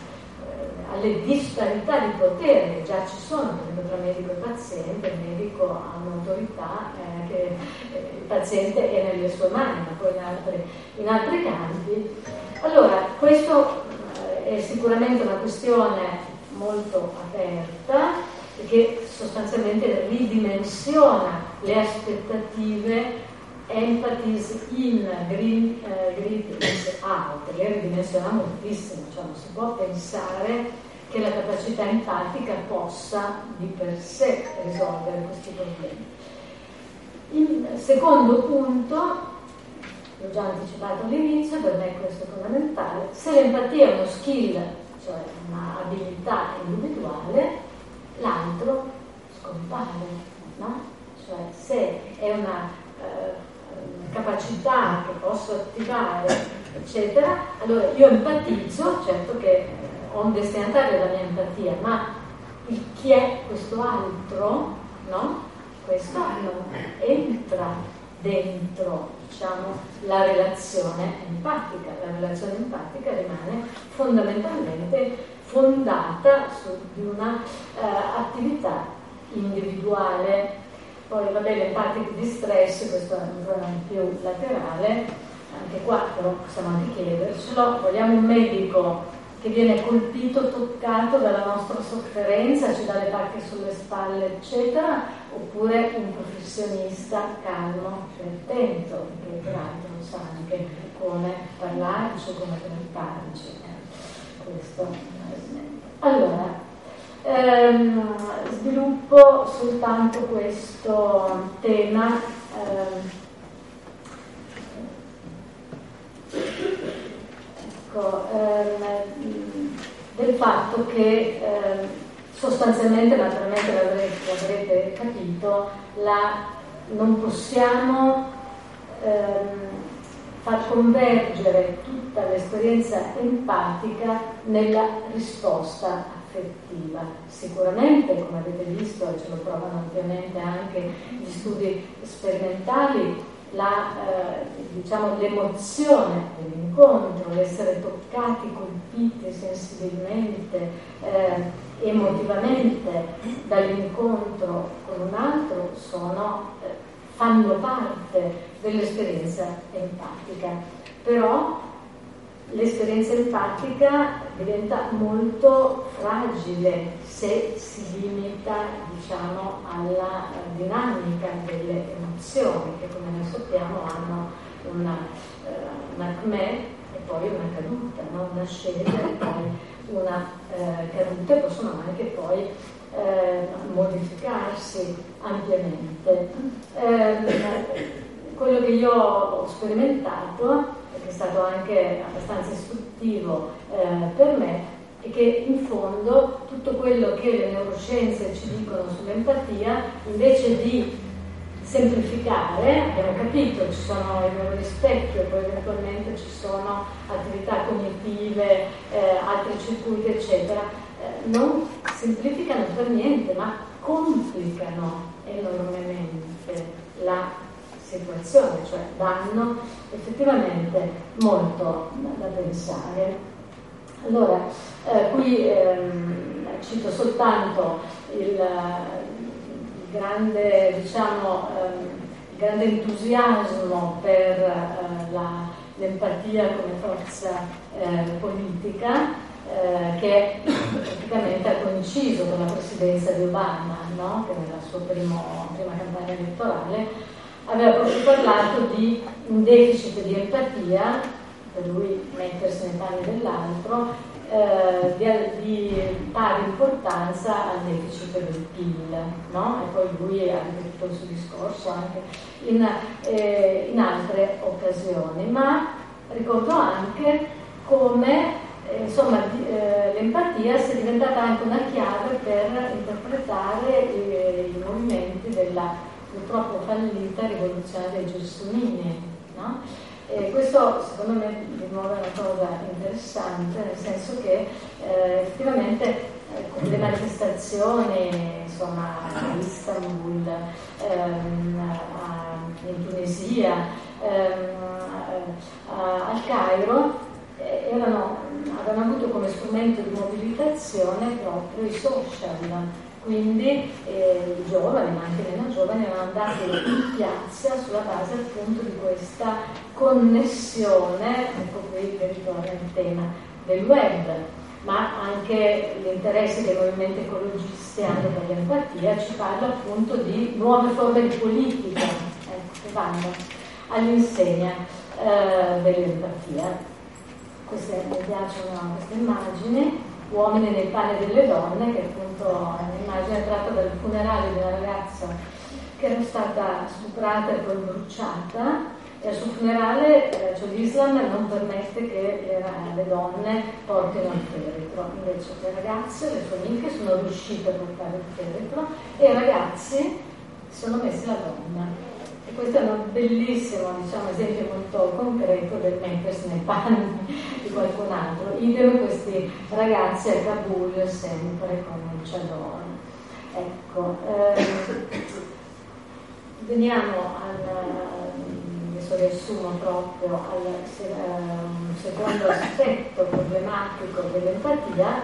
alle disparità di potere che già ci sono, per esempio tra medico e paziente. Il medico ha un'autorità eh, che eh, il paziente è nelle sue mani, ma poi in altri, in altri campi. Allora, questo eh, è sicuramente una questione molto aperta che sostanzialmente ridimensiona le aspettative. Empathies in, green, uh, greed is out, le ridimensiona moltissimo, cioè non si può pensare che la capacità empatica possa di per sé risolvere questi problemi. Il secondo punto, l'ho già anticipato all'inizio, per me questo è fondamentale: se l'empatia è uno skill, cioè un'abilità individuale, l'altro scompare, no? Cioè se è una eh, capacità che posso attivare, eccetera, allora io empatizzo, certo che ho un destinatario della mia empatia, ma il chi è questo altro, no? Questo non entra dentro, diciamo, la relazione empatica. La relazione empatica rimane fondamentalmente fondata su di una eh, attività individuale. Poi vabbè, l'empathic distress, questo è un zona più laterale, anche qua però possiamo anche chiedercelo: vogliamo un medico che viene colpito, toccato dalla nostra sofferenza, ci dà le pacche sulle spalle, eccetera, oppure un professionista calmo e attento, che peraltro sa anche come parlarci, come trattarci. Eh, questo. Allora, ehm, sviluppo soltanto questo tema. Ehm, Ehm, del fatto che ehm, sostanzialmente, naturalmente l'avrete, l'avrete capito, la, non possiamo ehm, far convergere tutta l'esperienza empatica nella risposta affettiva. Sicuramente, come avete visto, e ce lo provano ovviamente anche gli studi sperimentali, La, eh, diciamo, l'emozione dell'incontro, l'essere toccati, colpiti sensibilmente, eh, emotivamente dall'incontro con un altro sono, eh, fanno parte dell'esperienza empatica. Però l'esperienza empatica diventa molto fragile se si limita, diciamo, alla dinamica delle emozioni, che come noi sappiamo hanno una, uh, un acmè e poi una caduta, no? Una ascesa e poi una uh, caduta, e possono anche poi uh, modificarsi ampiamente. Uh, quello che io ho sperimentato, che è stato anche abbastanza istruttivo eh, per me, è che in fondo tutto quello che le neuroscienze ci dicono sull'empatia, invece di semplificare, abbiamo capito, ci sono i neuroni specchio, poi eventualmente ci sono attività cognitive, eh, altri circuiti, eccetera, eh, non semplificano per niente, ma complicano enormemente la situazione, cioè danno effettivamente molto da pensare. Allora, eh, qui ehm, cito soltanto il, il grande, diciamo, ehm, il grande entusiasmo per eh, la, l'empatia come forza eh, politica, eh, che praticamente ha coinciso con la presidenza di Obama, no? Che nella sua primo, prima campagna elettorale aveva proprio parlato di un deficit di empatia, per lui mettersi nei panni dell'altro, eh, di, di pari importanza al deficit del P I L, no? E poi lui ha ripetuto il suo discorso anche in, eh, in altre occasioni, ma ricordo anche come eh, insomma, di, eh, l'empatia sia diventata anche una chiave per interpretare i, i movimenti della purtroppo fallita rivoluzione dei gelsomini, no? E questo secondo me di nuovo è una cosa interessante, nel senso che eh, effettivamente eh, con le manifestazioni, insomma, a Istanbul, ehm, a, in Tunisia, ehm, a, al Cairo, eh, erano, avevano avuto come strumento di mobilitazione proprio i social. Quindi eh, i giovani, ma anche meno giovani, erano andati in piazza sulla base appunto di questa connessione, ecco qui che ritorna il tema del web, ma anche l'interesse che i movimenti ecologisti hanno per l'empatia ci parla appunto di nuove forme di politica, ecco, che vanno all'insegna eh, dell'empatia. Queste, mi piacciono queste immagini. Uomini nei panni delle donne, che appunto è un'immagine tratta dal funerale di una ragazza che era stata stuprata e poi bruciata, e al suo funerale eh, cioè l'Islam non permette che le, le donne portino il feretro, invece le ragazze, le sue amiche, sono riuscite a portare il feretro e i ragazzi si sono messi la donna. E questo è un bellissimo, diciamo, esempio molto concreto del mettersi nei panni di qualcun altro. Idem questi ragazzi a Kabul sempre con il chador. Ecco, ehm, veniamo al, adesso riassumo proprio al um, secondo aspetto problematico dell'empatia.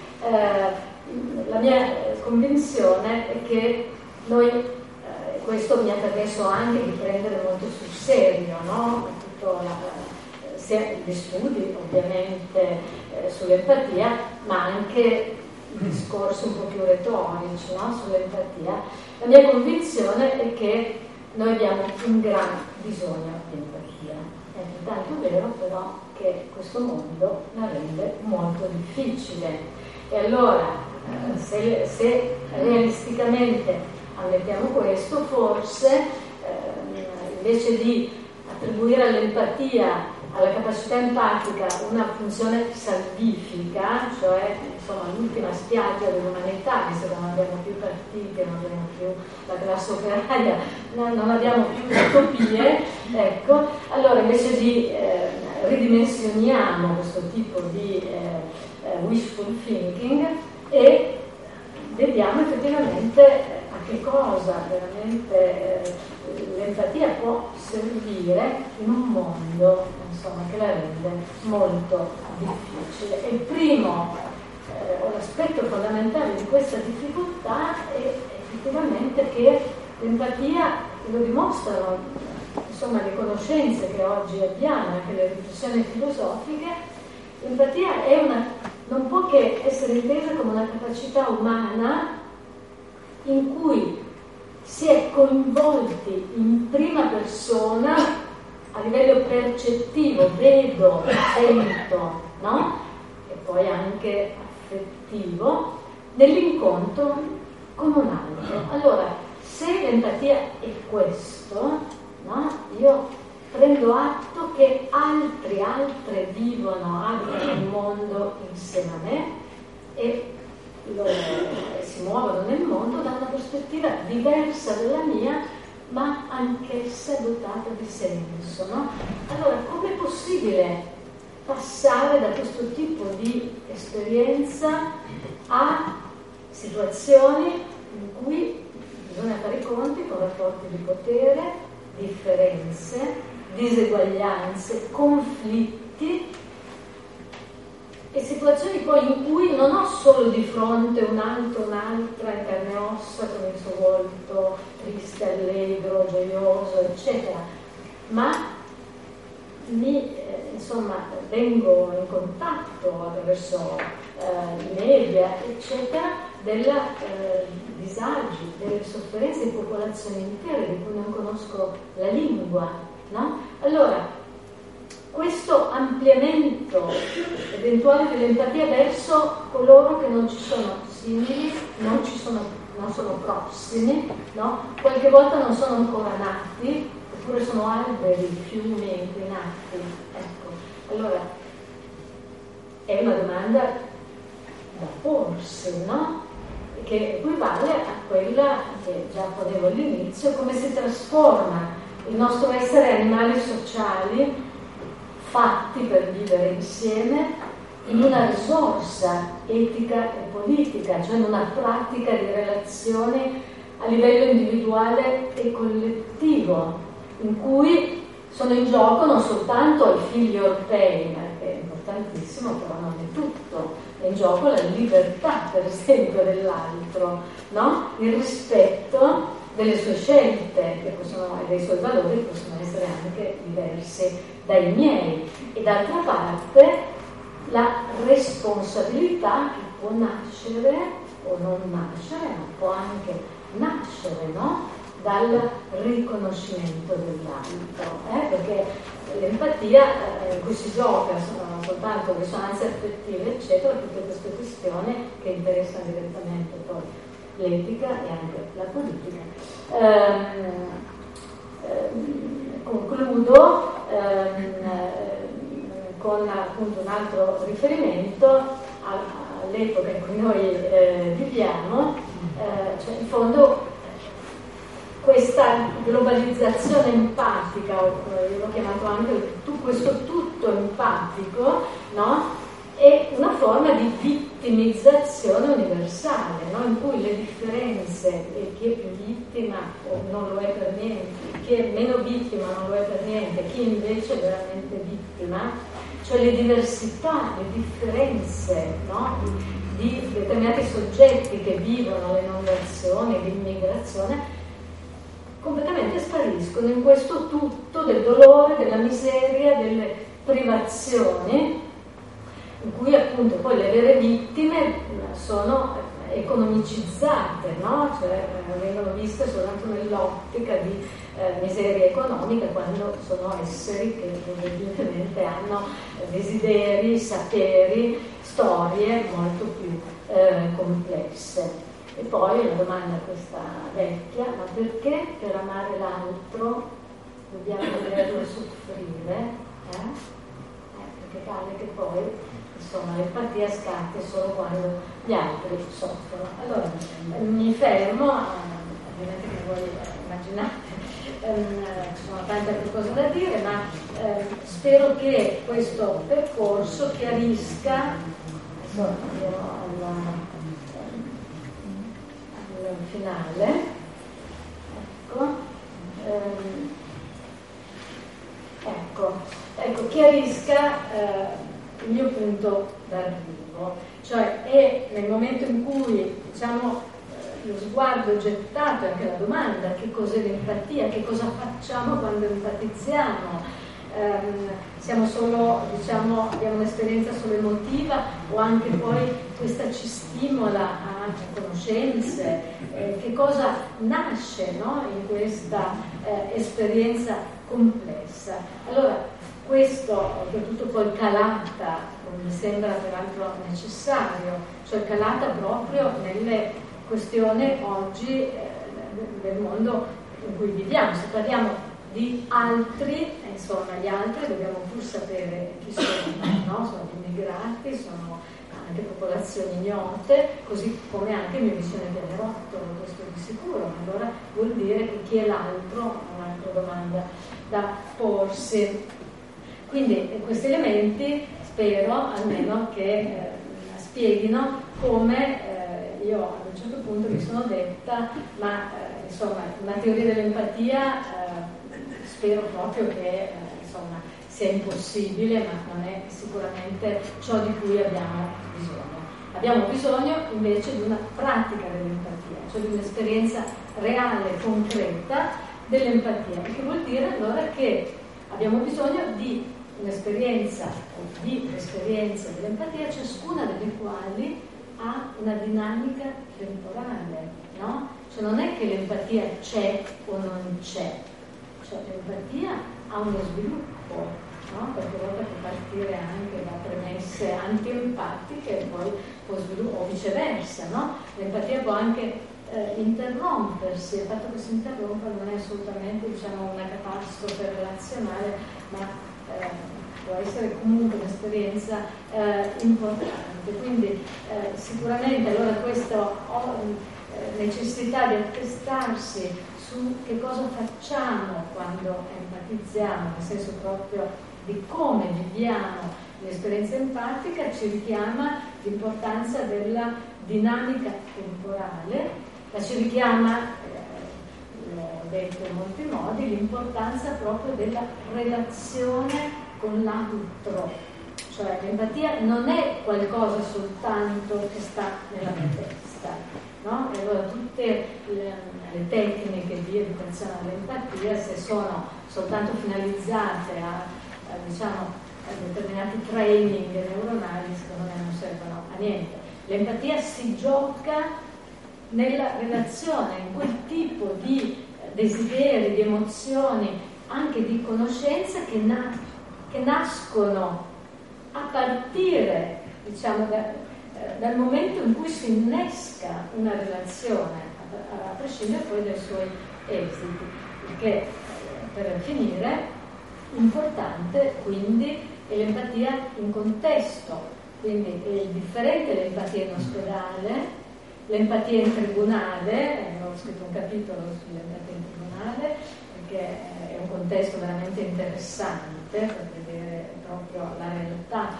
Eh, la mia convinzione è che noi, questo mi ha permesso anche di prendere molto sul serio, no? Tutto la, gli studi ovviamente eh, sull'empatia, ma anche discorsi un po' più retorici, no? Sull'empatia. La mia convinzione è che noi abbiamo un gran bisogno di empatia. È tanto vero però che questo mondo la rende molto difficile. E allora, eh, se, se realisticamente ammettiamo questo, forse eh, invece di attribuire all'empatia, alla capacità empatica, una funzione salvifica, cioè insomma l'ultima spiaggia dell'umanità, visto che non abbiamo più partiti, non abbiamo più la classe operaia, no, non abbiamo più utopie, ecco, allora invece di eh, ridimensioniamo questo tipo di eh, eh, wishful thinking e vediamo effettivamente a che cosa veramente eh, l'empatia può servire in un mondo, insomma, che la rende molto difficile. E il primo eh, o l'aspetto fondamentale di questa difficoltà è effettivamente che l'empatia, lo dimostrano insomma le conoscenze che oggi abbiamo, anche le riflessioni filosofiche, l'empatia è una, non può che essere intesa come una capacità umana in cui si è coinvolti in prima persona a livello percettivo, vedo, sento, no? E poi anche affettivo, nell'incontro con un altro. Allora, se l'empatia è questo, no? Io prendo atto che altri, altre vivono, abitano il mondo insieme a me e lo, si muovono nel mondo da una prospettiva diversa dalla mia, ma anch'essa dotata di senso, no? Allora, com'è possibile passare da questo tipo di esperienza a situazioni in cui bisogna fare i conti con rapporti di potere, differenze, diseguaglianze, conflitti e situazioni poi in cui non ho solo di fronte un altro, un'altra in carne e ossa con il suo volto triste, allegro, gioioso, eccetera, ma mi, eh, insomma, vengo in contatto attraverso eh, i media, eccetera, dei eh, disagi, delle sofferenze di popolazioni intere di cui non conosco la lingua, no? Allora, questo ampliamento eventuale dell'empatia verso coloro che non ci sono simili, non, ci sono, non sono prossimi, no? Qualche volta non sono ancora nati, oppure sono alberi, fiumi inclinati. Ecco, allora è una domanda da porsi, no? Che equivale a quella che già ponevo all'inizio, come si trasforma il nostro essere animali sociali fatti per vivere insieme in una risorsa etica e politica, cioè in una pratica di relazioni a livello individuale e collettivo, in cui sono in gioco non soltanto i figli europei, che è importantissimo, però non è tutto, è in gioco la libertà, per esempio, dell'altro, no? Il rispetto delle sue scelte che possono, e dei suoi valori che possono essere anche diversi dai miei, e d'altra parte la responsabilità che può nascere o non nascere, ma può anche nascere, no? Dal riconoscimento dell'altro, eh? Perché l'empatia eh, in cui si gioca sono soltanto risonanze affettive, eccetera, tutte queste questioni che interessano direttamente poi l'etica e anche la politica. Ehm, ehm, concludo ehm, con appunto un altro riferimento a, all'epoca in cui noi eh, viviamo, eh, cioè in fondo questa globalizzazione empatica, io l'ho chiamato anche questo tutto empatico, no? È una forma di vittimizzazione universale, no? In cui le differenze, e chi è più vittima o non lo è per niente, chi è meno vittima non lo è per niente, chi invece è veramente vittima, cioè le diversità, le differenze, no? di, di determinati soggetti che vivono le inondazioni, l'immigrazione, completamente spariscono in questo tutto del dolore, della miseria, delle privazioni, in cui appunto poi le vere vittime sono economicizzate, no? Cioè vengono viste soltanto nell'ottica di eh, miseria economica, quando sono esseri che evidentemente hanno desideri, saperi, storie molto più eh, complesse. E poi la domanda questa vecchia: ma perché per amare l'altro dobbiamo vederlo soffrire? Eh? Eh, perché pare che poi insomma l'empatia scatti solo quando gli altri soffrono. Allora mi fermo, ovviamente che voi immaginate ehm, ci sono tante altre cose da dire, ma eh, spero che questo percorso chiarisca, insomma, alla, al finale, ecco, ehm, ecco, ecco, chiarisca eh, il mio punto d'arrivo, cioè è nel momento in cui, diciamo, lo sguardo è gettato, anche la domanda: che cos'è l'empatia, che cosa facciamo quando empatizziamo, ehm, siamo solo, diciamo, abbiamo un'esperienza solo emotiva, o anche poi questa ci stimola a conoscenze, eh, che cosa nasce, no, in questa eh, esperienza complessa. Allora questo, soprattutto poi calata, come mi sembra peraltro necessario, cioè calata proprio nelle questioni oggi eh, del mondo in cui viviamo. Se parliamo di altri, insomma, gli altri dobbiamo pur sapere chi sono, no? Sono gli immigrati, sono anche popolazioni ignote, così come anche mi visione dell'erottolo, questo di sicuro. Allora vuol dire che chi è l'altro, un'altra domanda da porsi. Quindi questi elementi spero almeno che eh, spieghino come eh, io ad un certo punto mi sono detta, ma eh, insomma una teoria dell'empatia eh, spero proprio che eh, insomma sia impossibile, ma non è sicuramente ciò di cui abbiamo bisogno. Abbiamo bisogno invece di una pratica dell'empatia, cioè di un'esperienza reale, concreta dell'empatia, che vuol dire allora che abbiamo bisogno di un'esperienza o di esperienze dell'empatia, ciascuna delle quali ha una dinamica temporale, no? Cioè non è che l'empatia c'è o non c'è, cioè l'empatia ha uno sviluppo, no? Perché volta può partire anche da premesse antiempatiche e poi può sviluppare, o viceversa, no? L'empatia può anche eh, interrompersi, il fatto che si interrompa non è assolutamente, diciamo, una catastrofe relazionale, ma Eh, può essere comunque un'esperienza eh, importante. Quindi eh, sicuramente allora questa eh, necessità di attestarsi su che cosa facciamo quando empatizziamo, nel senso proprio di come viviamo l'esperienza empatica, ci richiama l'importanza della dinamica temporale, la ci richiama, l'ho detto in molti modi, l'importanza proprio della relazione con l'altro, cioè l'empatia non è qualcosa soltanto che sta nella mia testa, no? E allora tutte le, le tecniche di educazione all'empatia, se sono soltanto finalizzate a, a, diciamo, a determinati training neuronali, secondo me non servono a niente. L'empatia si gioca nella relazione, in quel tipo di desideri, di emozioni, anche di conoscenza che, na- che nascono a partire, diciamo, da, eh, dal momento in cui si innesca una relazione, a, a prescindere poi dai suoi esiti. Perché, eh, per finire, importante quindi è l'empatia in contesto, quindi è differente l'empatia in ospedale, l'empatia in tribunale. Ho scritto un capitolo sull'empatia in tribunale perché è un contesto veramente interessante per vedere proprio la realtà,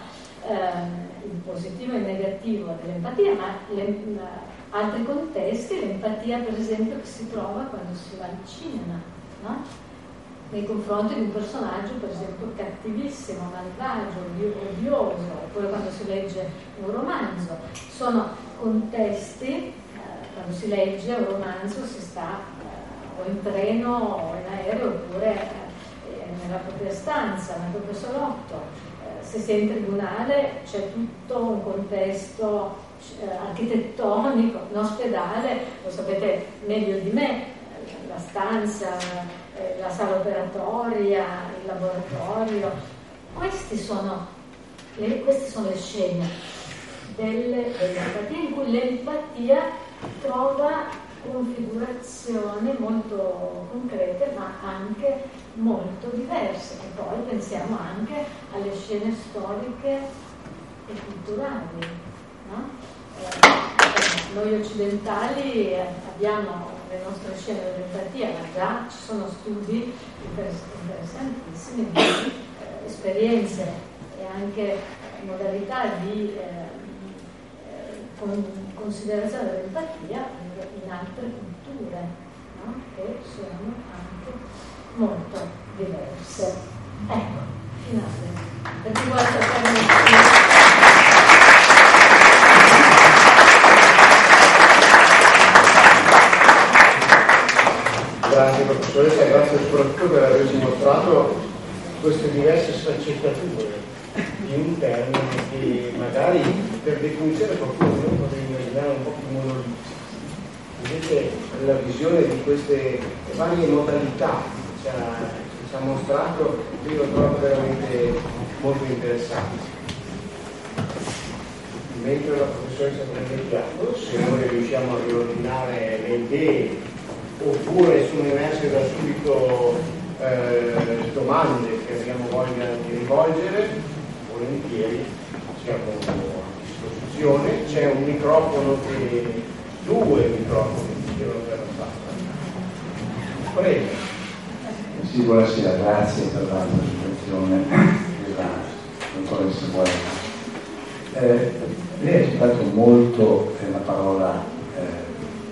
eh, il positivo e il negativo dell'empatia, ma le, altri contesti, l'empatia per esempio che si trova quando si va al cinema, no? Nei confronti di un personaggio per esempio cattivissimo, malvagio, odioso, oppure quando si legge un romanzo. Sono contesti, eh, quando si legge un romanzo si sta eh, o in treno o in aereo oppure eh, nella propria stanza, nel proprio salotto. Eh, se si è in tribunale c'è tutto un contesto eh, architettonico, in ospedale, lo sapete meglio di me, la stanza, eh, la sala operatoria, il laboratorio. Questi sono le, queste sono le scene delle, dell'empatia, in cui l'empatia trova configurazioni molto concrete ma anche molto diverse. E poi pensiamo anche alle scene storiche e culturali, no? Eh, noi occidentali abbiamo le nostre scene dell'empatia, ma già ci sono studi interessantissimi di eh, esperienze e anche modalità di eh, con considerazione dell'empatia in altre culture, no? Che sono anche molto diverse. Ecco, finale. Per chi vuole sapere Grazie professoressa, grazie soprattutto per averci mostrato queste diverse sfaccettature di un termine che magari per definizione qualcuno di noi potrebbe immaginare un po' più monolitico. Invece la visione di queste varie modalità che ci ha, che ci ha mostrato io lo trovo veramente molto interessante. Mentre la professoressa prende il fiato, se noi riusciamo a riordinare le idee oppure sono emerse da subito eh, domande che abbiamo voglia di rivolgere, volentieri siamo a disposizione. C'è un microfono che due microfoni che devono essere fatta. Prego. Sì, buonasera, grazie per la presentazione della dottoressa Guarda. Eh, lei ha citato molto eh, la parola eh,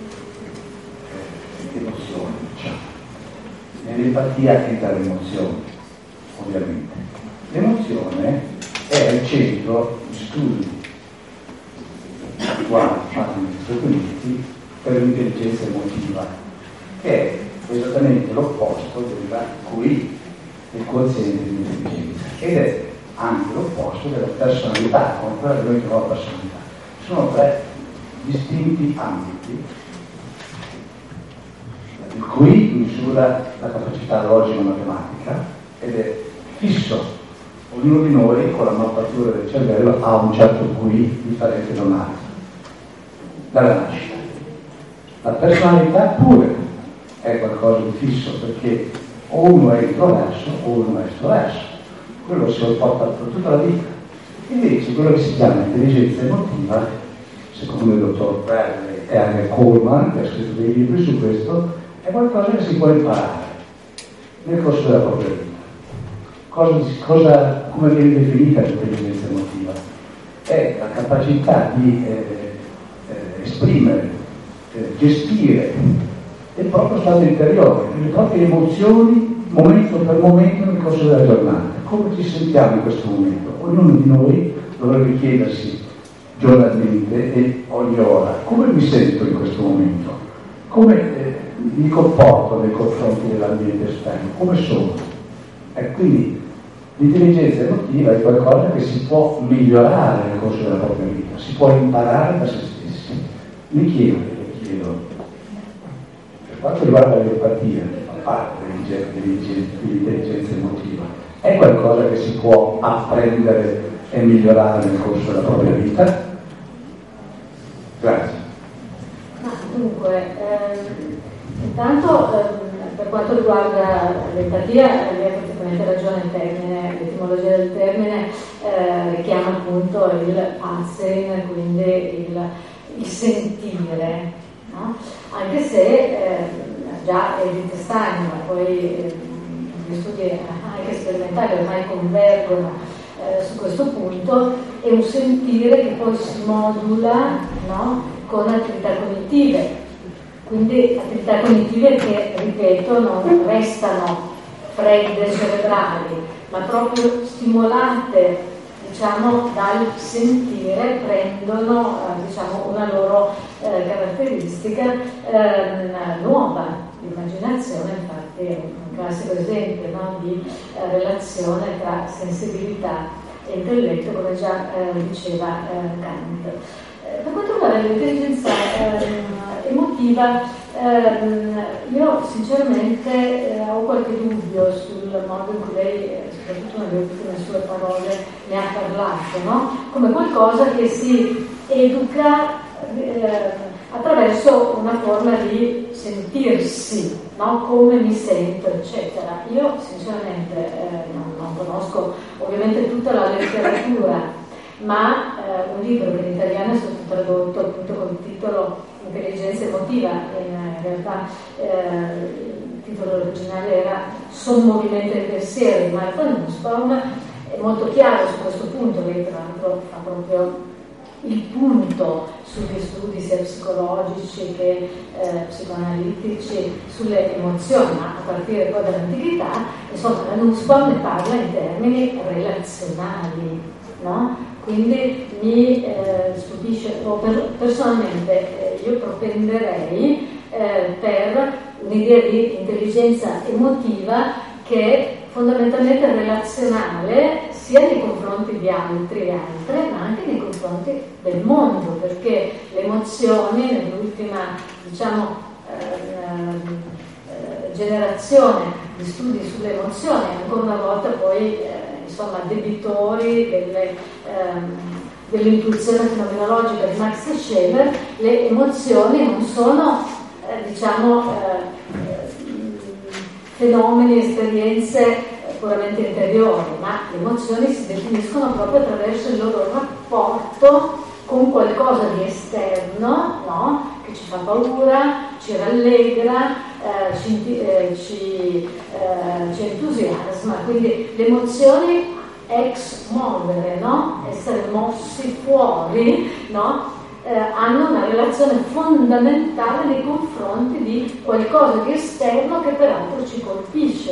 emozione, diciamo. Nell'empatia entra l'emozione, ovviamente. L'emozione è al centro di studi attuali fatti negli Stati Uniti per l'intelligenza emotiva, che è esattamente l'opposto della Q I, del quoziente di intelligenza, ed è anche l'opposto della personalità, come quella che noi chiamiamo personalità. Sono tre distinti ambiti. Il Q I misura la capacità logico-matematica ed è fisso. Ognuno di noi con la mappatura del cervello ha un certo Q I differente da un altro, dalla nascita. La personalità pure è qualcosa di fisso, perché o uno è introverso o uno è estroverso. Quello si porta per tutta la vita. Invece quello che si chiama intelligenza emotiva, secondo il dottor Bradley e anche Coleman, che ha scritto dei libri su questo, è qualcosa che si può imparare nel corso della propria vita. Cosa, cosa, come viene definita l'intelligenza emotiva? È la capacità di eh, eh, esprimere, eh, gestire il proprio stato interiore, le proprie emozioni momento per momento nel corso della giornata. Come ci sentiamo in questo momento? Ognuno di noi dovrebbe chiedersi giornalmente e ogni ora: come mi sento in questo momento? Come eh, mi comporto nei confronti dell'ambiente esterno? Come sono? E quindi l'intelligenza emotiva è qualcosa che si può migliorare nel corso della propria vita, si può imparare da se stessi. Mi chiedo, mi chiedo, per quanto riguarda l'empatia, a parte dell'intelligenza emotiva, è qualcosa che si può apprendere e migliorare nel corso della propria vita? Grazie. Ma dunque, ehm, intanto ehm, per quanto riguarda l'empatia, lei ha perfettamente ragione, il termine, l'etimologia del termine eh, richiama appunto il Pansinn, quindi il, il sentire, no? Anche se eh, già Edith Stein, ma poi eh, gli studi anche sperimentali ormai convergono eh, su questo punto, è un sentire che poi si modula, no? Con attività cognitive. Quindi attività cognitive che, ripeto, non restano fredde cerebrali, ma proprio stimolate, diciamo, dal sentire, prendono eh, diciamo, una loro eh, caratteristica eh, nuova. l'immaginazione infatti è un classico esempio, no, di eh, relazione tra sensibilità e intelletto, come già eh, diceva eh, Kant. Eh, per quanto riguarda l'intelligenza eh, emotiva, eh, io sinceramente eh, ho qualche dubbio sul modo in cui lei, eh, soprattutto nelle ultime sue parole, ne ha parlato, no? Come qualcosa che si educa eh, attraverso una forma di sentirsi, no? Come mi sento, eccetera. Io sinceramente eh, non, non conosco ovviamente tutta la letteratura, ma eh, un libro che in italiano è stato tradotto appunto col titolo Intelligenza emotiva, in, in realtà eh, il titolo originale era Sommovimento dei pensieri di Martha Nussbaum, è molto chiaro su questo punto, lei tra l'altro fa proprio il punto sugli studi sia psicologici che eh, psicoanalitici sulle emozioni, ma a partire poi dall'antichità, insomma la Nussbaum ne parla in termini relazionali, no? Quindi mi eh, stupisce, o per, personalmente eh, io propenderei eh, per un'idea di intelligenza emotiva che è fondamentalmente relazionale sia nei confronti di altri e altre, ma anche nei confronti del mondo, perché le emozioni nell'ultima, diciamo, eh, eh, generazione di studi sulle emozioni, ancora una volta poi eh, insomma debitori delle, ehm, dell'intuizione fenomenologica di Max Scheler, le emozioni non sono eh, diciamo eh, fenomeni, esperienze puramente interiori, ma le emozioni si definiscono proprio attraverso il loro rapporto con qualcosa di esterno, no? Che ci fa paura, ci rallegra, eh, ci, eh, ci, eh, ci entusiasma. Quindi le emozioni ex movere, no? Essere mossi fuori, no? Eh, hanno una relazione fondamentale nei confronti di qualcosa di esterno che peraltro ci colpisce.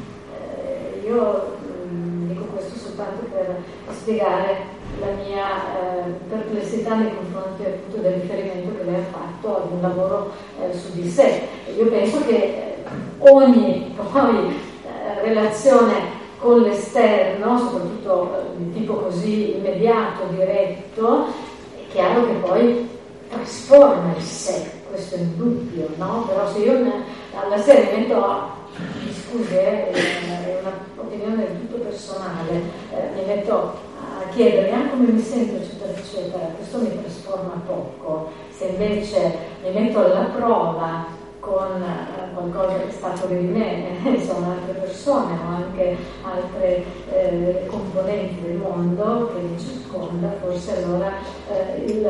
Eh, io mh, dico questo soltanto per spiegare la mia eh, perplessità nei confronti appunto del riferimento che lei ha fatto ad un lavoro eh, su di sé. Io penso che eh, ogni poi eh, relazione con l'esterno, soprattutto eh, di tipo così immediato, diretto, è chiaro che poi trasforma il sé, questo è indubbio, no? Però se io ne, alla sera mi metto a, mi scusi, eh, è un'opinione del tutto personale, eh, mi metto a chiedere ah, come mi sento, eccetera, eccetera, questo mi trasforma poco. Se invece mi metto alla prova con eh, qualcosa che sta fuori di me, sono altre persone o anche altre eh, componenti del mondo che mi circonda, forse allora eh, il,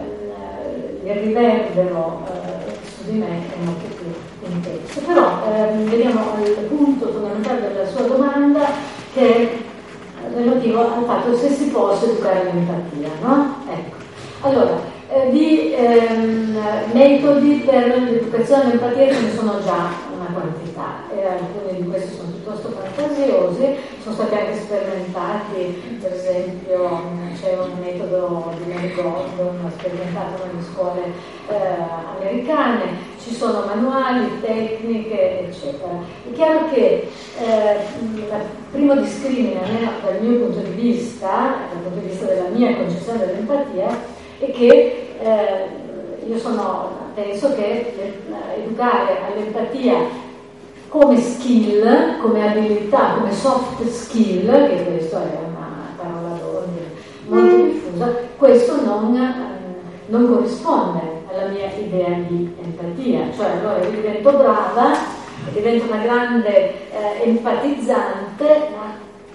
il, il riverbero eh, su di me è molto più intenso. Però eh, vediamo il punto fondamentale della sua domanda, che è relativo al fatto se si possa educare l'empatia, no? Ecco. Allora, Eh, di ehm, metodi per l'educazione all'empatia ce ne sono già una quantità, e alcuni di questi sono piuttosto fantasiosi, sono stati anche sperimentati, per esempio c'è un metodo di Mary Gordon sperimentato nelle scuole eh, americane, ci sono manuali, tecniche, eccetera. È chiaro che eh, il primo discrimine dal mio punto di vista, dal punto di vista della mia concezione dell'empatia, e che eh, io sono, penso che eh, educare all'empatia come skill, come abilità, come soft skill, che questo è una parola d'ordine molto diffusa, questo non, eh, non corrisponde alla mia idea di empatia. Cioè allora io divento brava, divento una grande eh, empatizzante, ma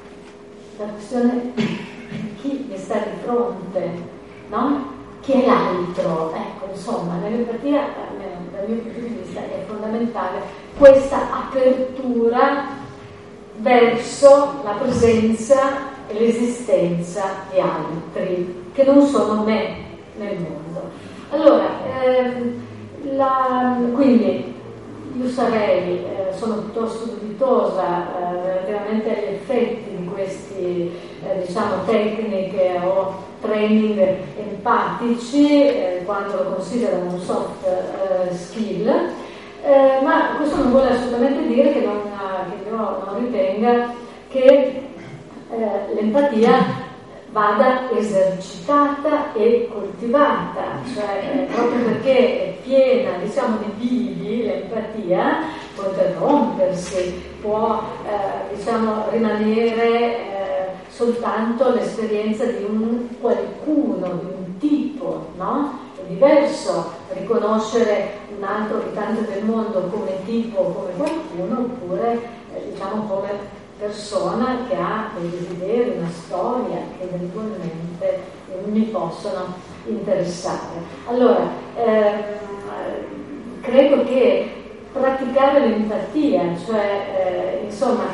la questione è chi mi sta di fronte, no? Chi è l'altro? Ecco, insomma, nell'empatia, almeno dal mio punto di vista, è fondamentale questa apertura verso la presenza e l'esistenza di altri che non sono me nel mondo. Allora, ehm, la, quindi io sarei, eh, sono piuttosto dubitosa eh, relativamente agli effetti di questi, eh, diciamo, tecniche o training empatici eh, quando lo considerano un soft eh, skill, eh, ma questo dire che, non, che io non ritenga che eh, l'empatia vada esercitata e coltivata, cioè eh, proprio perché è piena, diciamo, di vivi l'empatia, può interrompersi, può eh, diciamo rimanere eh, soltanto l'esperienza di un qualcuno, di un tipo, no? È diverso riconoscere un altro abitante del mondo come tipo, come qualcuno, oppure eh, diciamo come persona che ha dei desideri, una storia che eventualmente mi possono interessare. Allora, ehm, credo che praticare l'empatia, cioè eh, insomma,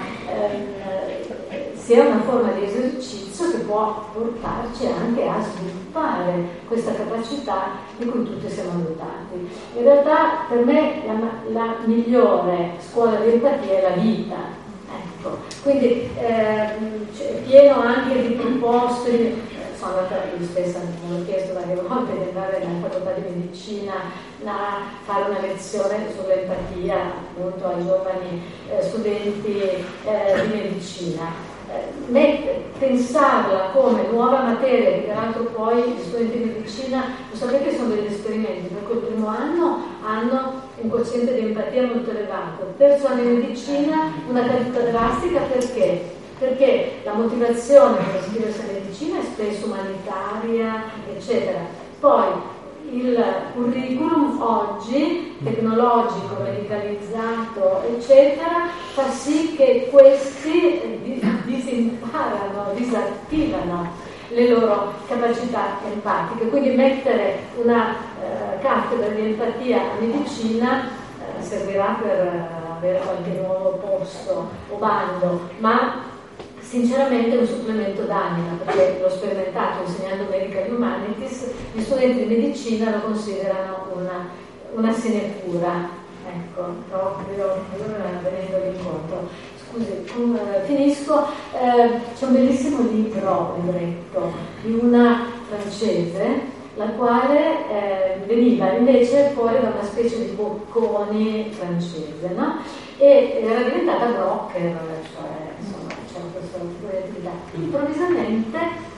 ehm, sia una forma di esercizio che può portarci anche a sviluppare questa capacità di cui tutti siamo dotati. In realtà per me la, la migliore scuola di empatia è la vita. Ecco, quindi eh, è pieno anche di proposte. Sono andata io stessa, mi ho chiesto varie volte di andare nella facoltà di medicina a fare una lezione sull'empatia appunto ai giovani eh, studenti eh, di medicina. Eh, pensarla come nuova materia, che peraltro poi gli studenti di medicina, lo sapete, sono degli esperimenti, perché il primo anno hanno un quoziente di empatia molto elevato, il terzo anno di medicina una caduta drastica. Perché? Perché la motivazione per iscriversi a medicina è spesso umanitaria, eccetera. Poi il curriculum oggi, tecnologico, medicalizzato, eccetera, fa sì che questi disimparano, disattivano le loro capacità empatiche. Quindi mettere una eh, cattedra di empatia a medicina eh, servirà per eh, avere qualche nuovo posto o bando, ma sinceramente è un supplemento d'anima, perché l'ho sperimentato insegnando Medical Humanities, gli studenti di medicina lo considerano una, una sinecura, ecco, proprio venendo incontro. Scusi, um, finisco, eh, c'è un bellissimo libro, libretto, di una francese, la quale eh, veniva invece fuori da una specie di bocconi francese, no? E era diventata broker, cioè insomma c'era questo tipo di attività. Improvvisamente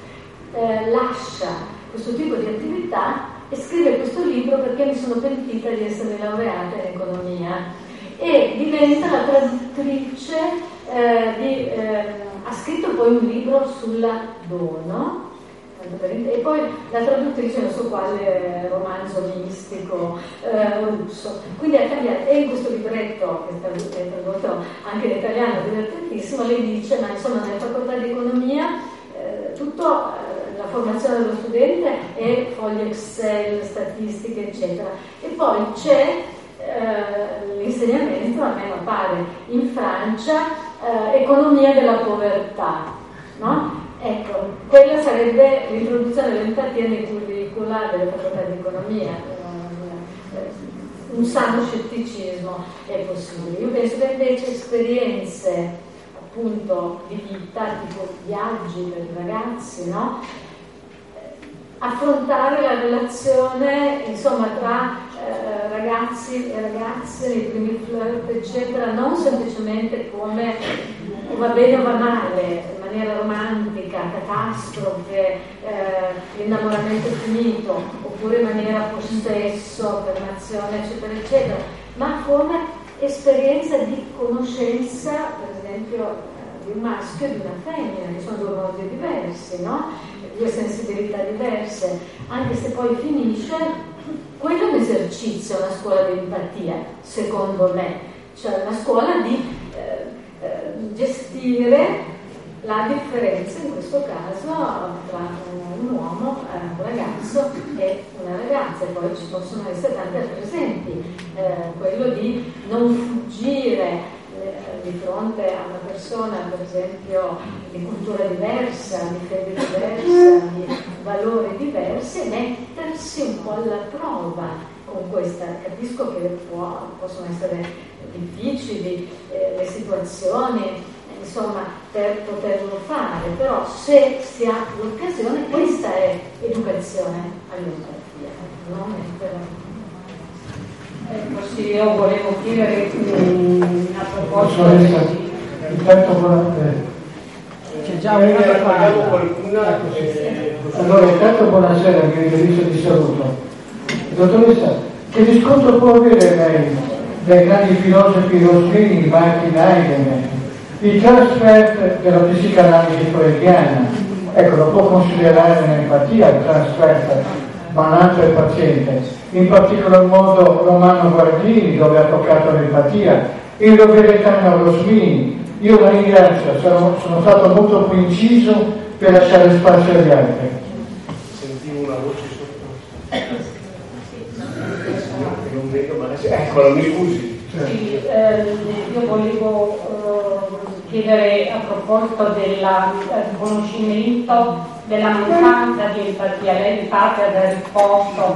eh, lascia questo tipo di attività e scrive questo libro perché mi sono pentita di essere laureata in economia, e diventa la traduttrice eh, di, eh, ha scritto poi un libro sulla dono, e poi la traduttrice non so quale romanzo mistico eh, russo, quindi ha cambiato. E in questo libretto che è tradotto anche in italiano, divertentissimo, lei dice: ma insomma nella facoltà di economia eh, tutto eh, la formazione dello studente è fogli Excel, statistiche, eccetera, e poi c'è eh, l'insegnamento, almeno pare in Francia, eh, economia della povertà, no? Ecco, quella sarebbe l'introduzione dell'empatia nei curricula delle facoltà di economia. Un sano scetticismo è possibile. Io penso che invece esperienze appunto di vita, tipo viaggi per i ragazzi, no? Affrontare la relazione, insomma, tra eh, ragazzi e ragazze, i primi flirt, eccetera, non semplicemente come va bene o va male, in maniera romantica, catastrofe, eh, innamoramento finito, oppure in maniera possesso, affermazione, eccetera, eccetera, ma come esperienza di conoscenza, per esempio, di un maschio e di una femmina, che sono due mondi diversi, no? Due sensibilità diverse, anche se poi finisce, quello è un esercizio, una scuola di empatia, secondo me, cioè una scuola di eh, eh, gestire la differenza, in questo caso, tra un uomo, un ragazzo e una ragazza, e poi ci possono essere tanti altri esempi, eh, quello di non fuggire di fronte a una persona, per esempio, di cultura diversa, di fede diversa, di valori diversi, e mettersi un po' alla prova con questa. Capisco che può, possono essere difficili eh, le situazioni, insomma, per poterlo fare, però se si ha l'occasione, questa è educazione all'empatia, non mettere. Ecco, sì, io volevo chiedere mh, a proposito di... Intanto buonasera. C'è già una abbiamo qualcuna. Eh, allora, intanto buonasera, mi riferisco di saluto. Dottoressa, che riscontro può avere lei dai grandi filosofi Rosmini, Martin Heidegger, il transfer della psicanalisi freudiana? Ecco, lo può considerare un'empatia il transfer malato e paziente, in particolar modo Romano Guardini, dove ha toccato l'empatia, il Roveretano Rosmini. Io la ringrazio, sono, sono stato molto più inciso per lasciare spazio agli altri. Sentivo una voce sotto. Non vedo, ma eccola, mi scusi. Sì, eh, io volevo eh, chiedere a proposito del riconoscimento della mancanza di empatia. Lei in parte ha risposto,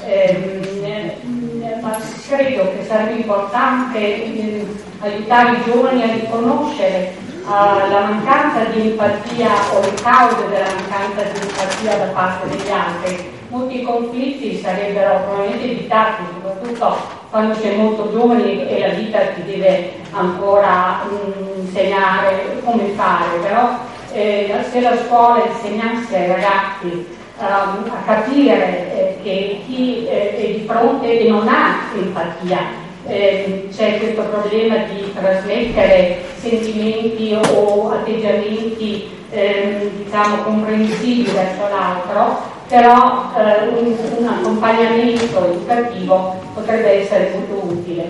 ehm, ma credo che sarebbe importante eh, aiutare i giovani a riconoscere uh, la mancanza di empatia o le cause della mancanza di empatia da parte degli altri. Molti conflitti sarebbero probabilmente evitati, soprattutto quando si è molto giovani e la vita ti deve ancora mh, insegnare come fare, però eh, se la scuola insegnasse ai ragazzi um, a capire eh, che chi eh, è di fronte e non ha empatia, eh, c'è questo problema di trasmettere sentimenti o atteggiamenti eh, diciamo comprensibili verso l'altro, però eh, un, un accompagnamento educativo potrebbe essere molto utile.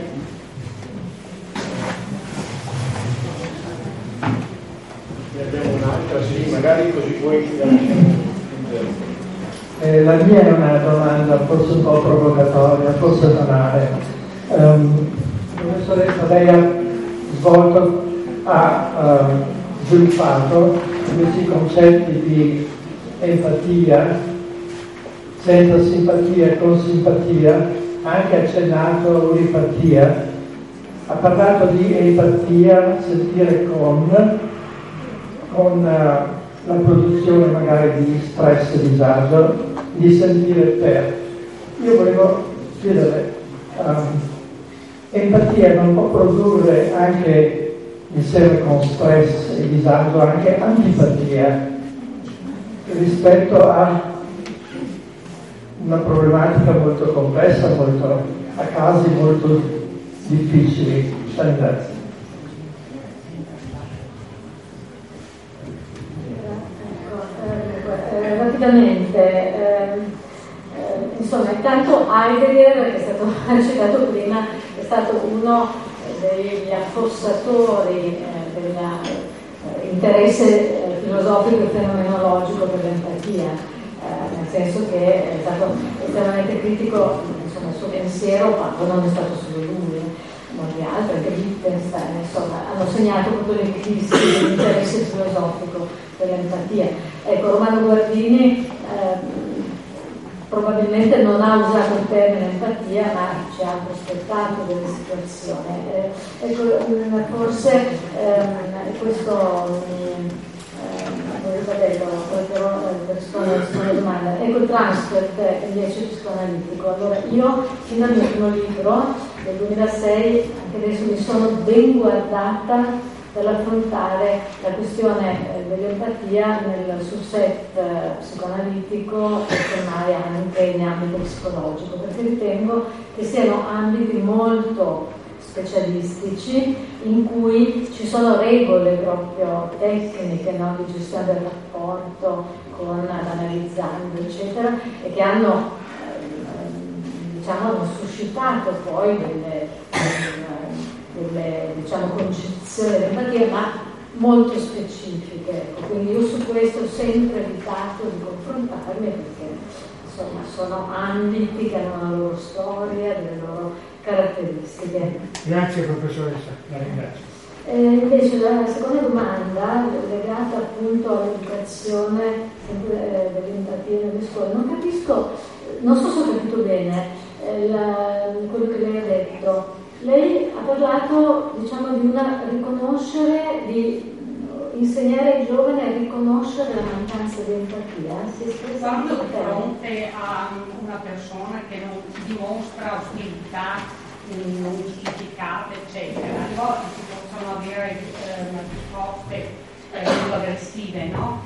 Ne abbiamo un'altra, sì, magari così poi eh, la mia è una domanda forse un po' provocatoria, forse banale. Um, professoressa, lei ha svolto, ha uh, sviluppato questi concetti di empatia, senza simpatia, con simpatia, ha anche accennato all'empatia, ha parlato di empatia, sentire con, con uh, la produzione magari di stress e disagio, di sentire per. Io volevo chiedere, um, empatia non può produrre anche insieme con stress e disagio anche antipatia rispetto a una problematica molto complessa, molto, a casi molto difficili. Grazie. Eh, rapidamente, eh, eh, insomma, intanto Heidegger, che è stato citato prima, è stato uno degli affossatori eh, dell'interesse eh, filosofico e fenomenologico per l'empatia, eh, nel senso che è stato estremamente critico, insomma, il suo pensiero, ma non è stato solo lui, molti altri, anche Wittgenstein, insomma, hanno segnato proprio le crisi dell'interesse filosofico per l'empatia. Ecco, Romano Guardini eh, probabilmente non ha usato il termine empatia, ma ci ha prospettato delle situazioni. Eh, ecco, forse ehm, questo mi eh, detto, per rispondere alla sua domanda. Ecco, il transfer invece psicoanalitico. Allora, io fino al mio primo libro del duemilasei, anche adesso mi sono ben guardata dall'affrontare la questione eh, dell'empatia nel subset eh, psicoanalitico e semmai anche in ambito psicologico, perché ritengo che siano ambiti molto specialistici in cui ci sono regole proprio tecniche, no, di gestione del rapporto con l'analizzando, eccetera, e che hanno, eh, diciamo, hanno suscitato poi delle, delle diciamo, concezioni dell'empatia, ma molto specifiche. Ecco. Quindi io su questo ho sempre evitato di confrontarmi, perché insomma sono ambiti che hanno la loro storia, delle loro caratteristiche. Grazie professoressa, la ringrazio. Eh, invece la seconda domanda, legata appunto all'educazione eh, dell'empatia nelle scuole, non capisco, non so se ho capito bene eh, la, quello che lei ha detto. Lei ha parlato, diciamo, di una riconoscere, di insegnare ai giovani a riconoscere la mancanza di empatia. Si è espressa quando di fronte a una persona che non dimostra ostilità mh, non giustificate, eccetera. A volte si possono avere eh, risposte eh, molto aggressive, no?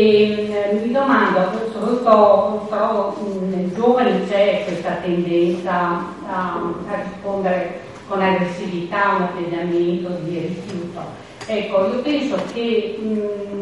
E eh, mi domando, soprattutto trovo nei giovani c'è questa tendenza a, a rispondere con aggressività a un atteggiamento di rifiuto. Ecco, io penso che mh,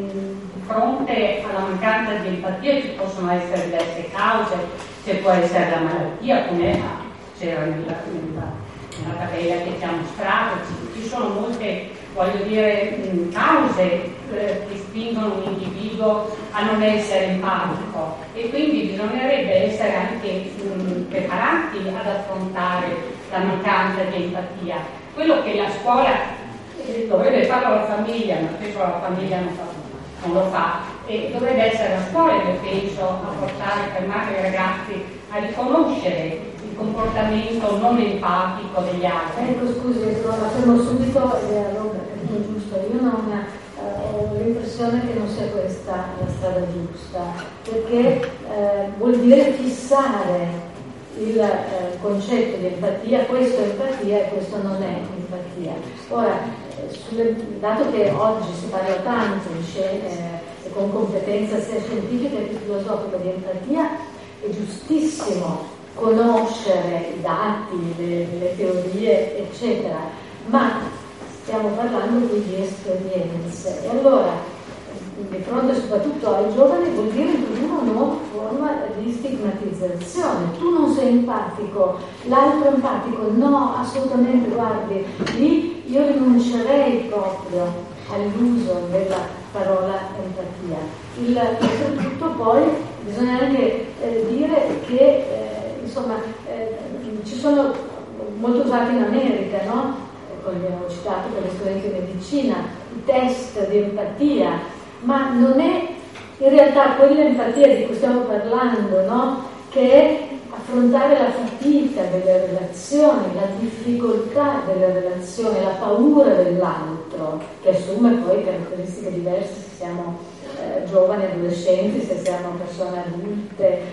di fronte alla mancanza di empatia ci possono essere diverse cause, se può essere la malattia, come c'era nella, nella, nella tabella che ci ha mostrato, ci, ci sono molte, voglio dire, mh, cause eh, che spingono un individuo a non essere empatico, e quindi bisognerebbe essere anche mh, preparati ad affrontare la mancanza di empatia. Quello che la scuola dovrebbe farlo la famiglia, ma spesso la famiglia non, fa, non lo fa, e dovrebbe essere la scuola, io penso, a portare, a fermare i ragazzi a riconoscere il comportamento non empatico degli altri. Ecco, scusi, lo fermo subito, allora, è giusto, io non eh, ho l'impressione che non sia questa la strada giusta, perché eh, vuol dire fissare il eh, concetto di empatia, questo è empatia e questo non è empatia. Ora, eh, sulle, dato che oggi si parla tanto in scien- eh, con competenza sia scientifica che filosofica di empatia, è giustissimo conoscere i dati, le, le teorie, eccetera, ma stiamo parlando qui di esperienze, e allora di fronte soprattutto ai giovani vuol dire introdurre una nuova forma di stigmatizzazione. Tu non sei empatico, l'altro è empatico, no, assolutamente, guardi, lì io rinuncerei proprio all'uso della parola empatia. Il, oltretutto poi bisogna anche eh, dire che eh, insomma eh, ci sono molto usati in America, no? Come abbiamo citato per gli studenti di medicina, i test di empatia, ma non è in realtà quell'empatia di cui stiamo parlando, no? Che è affrontare la fatica delle relazioni, la difficoltà delle relazioni, la paura dell'altro, che assume poi caratteristiche diverse se siamo eh, giovani, adolescenti, se siamo persone adulte, eh,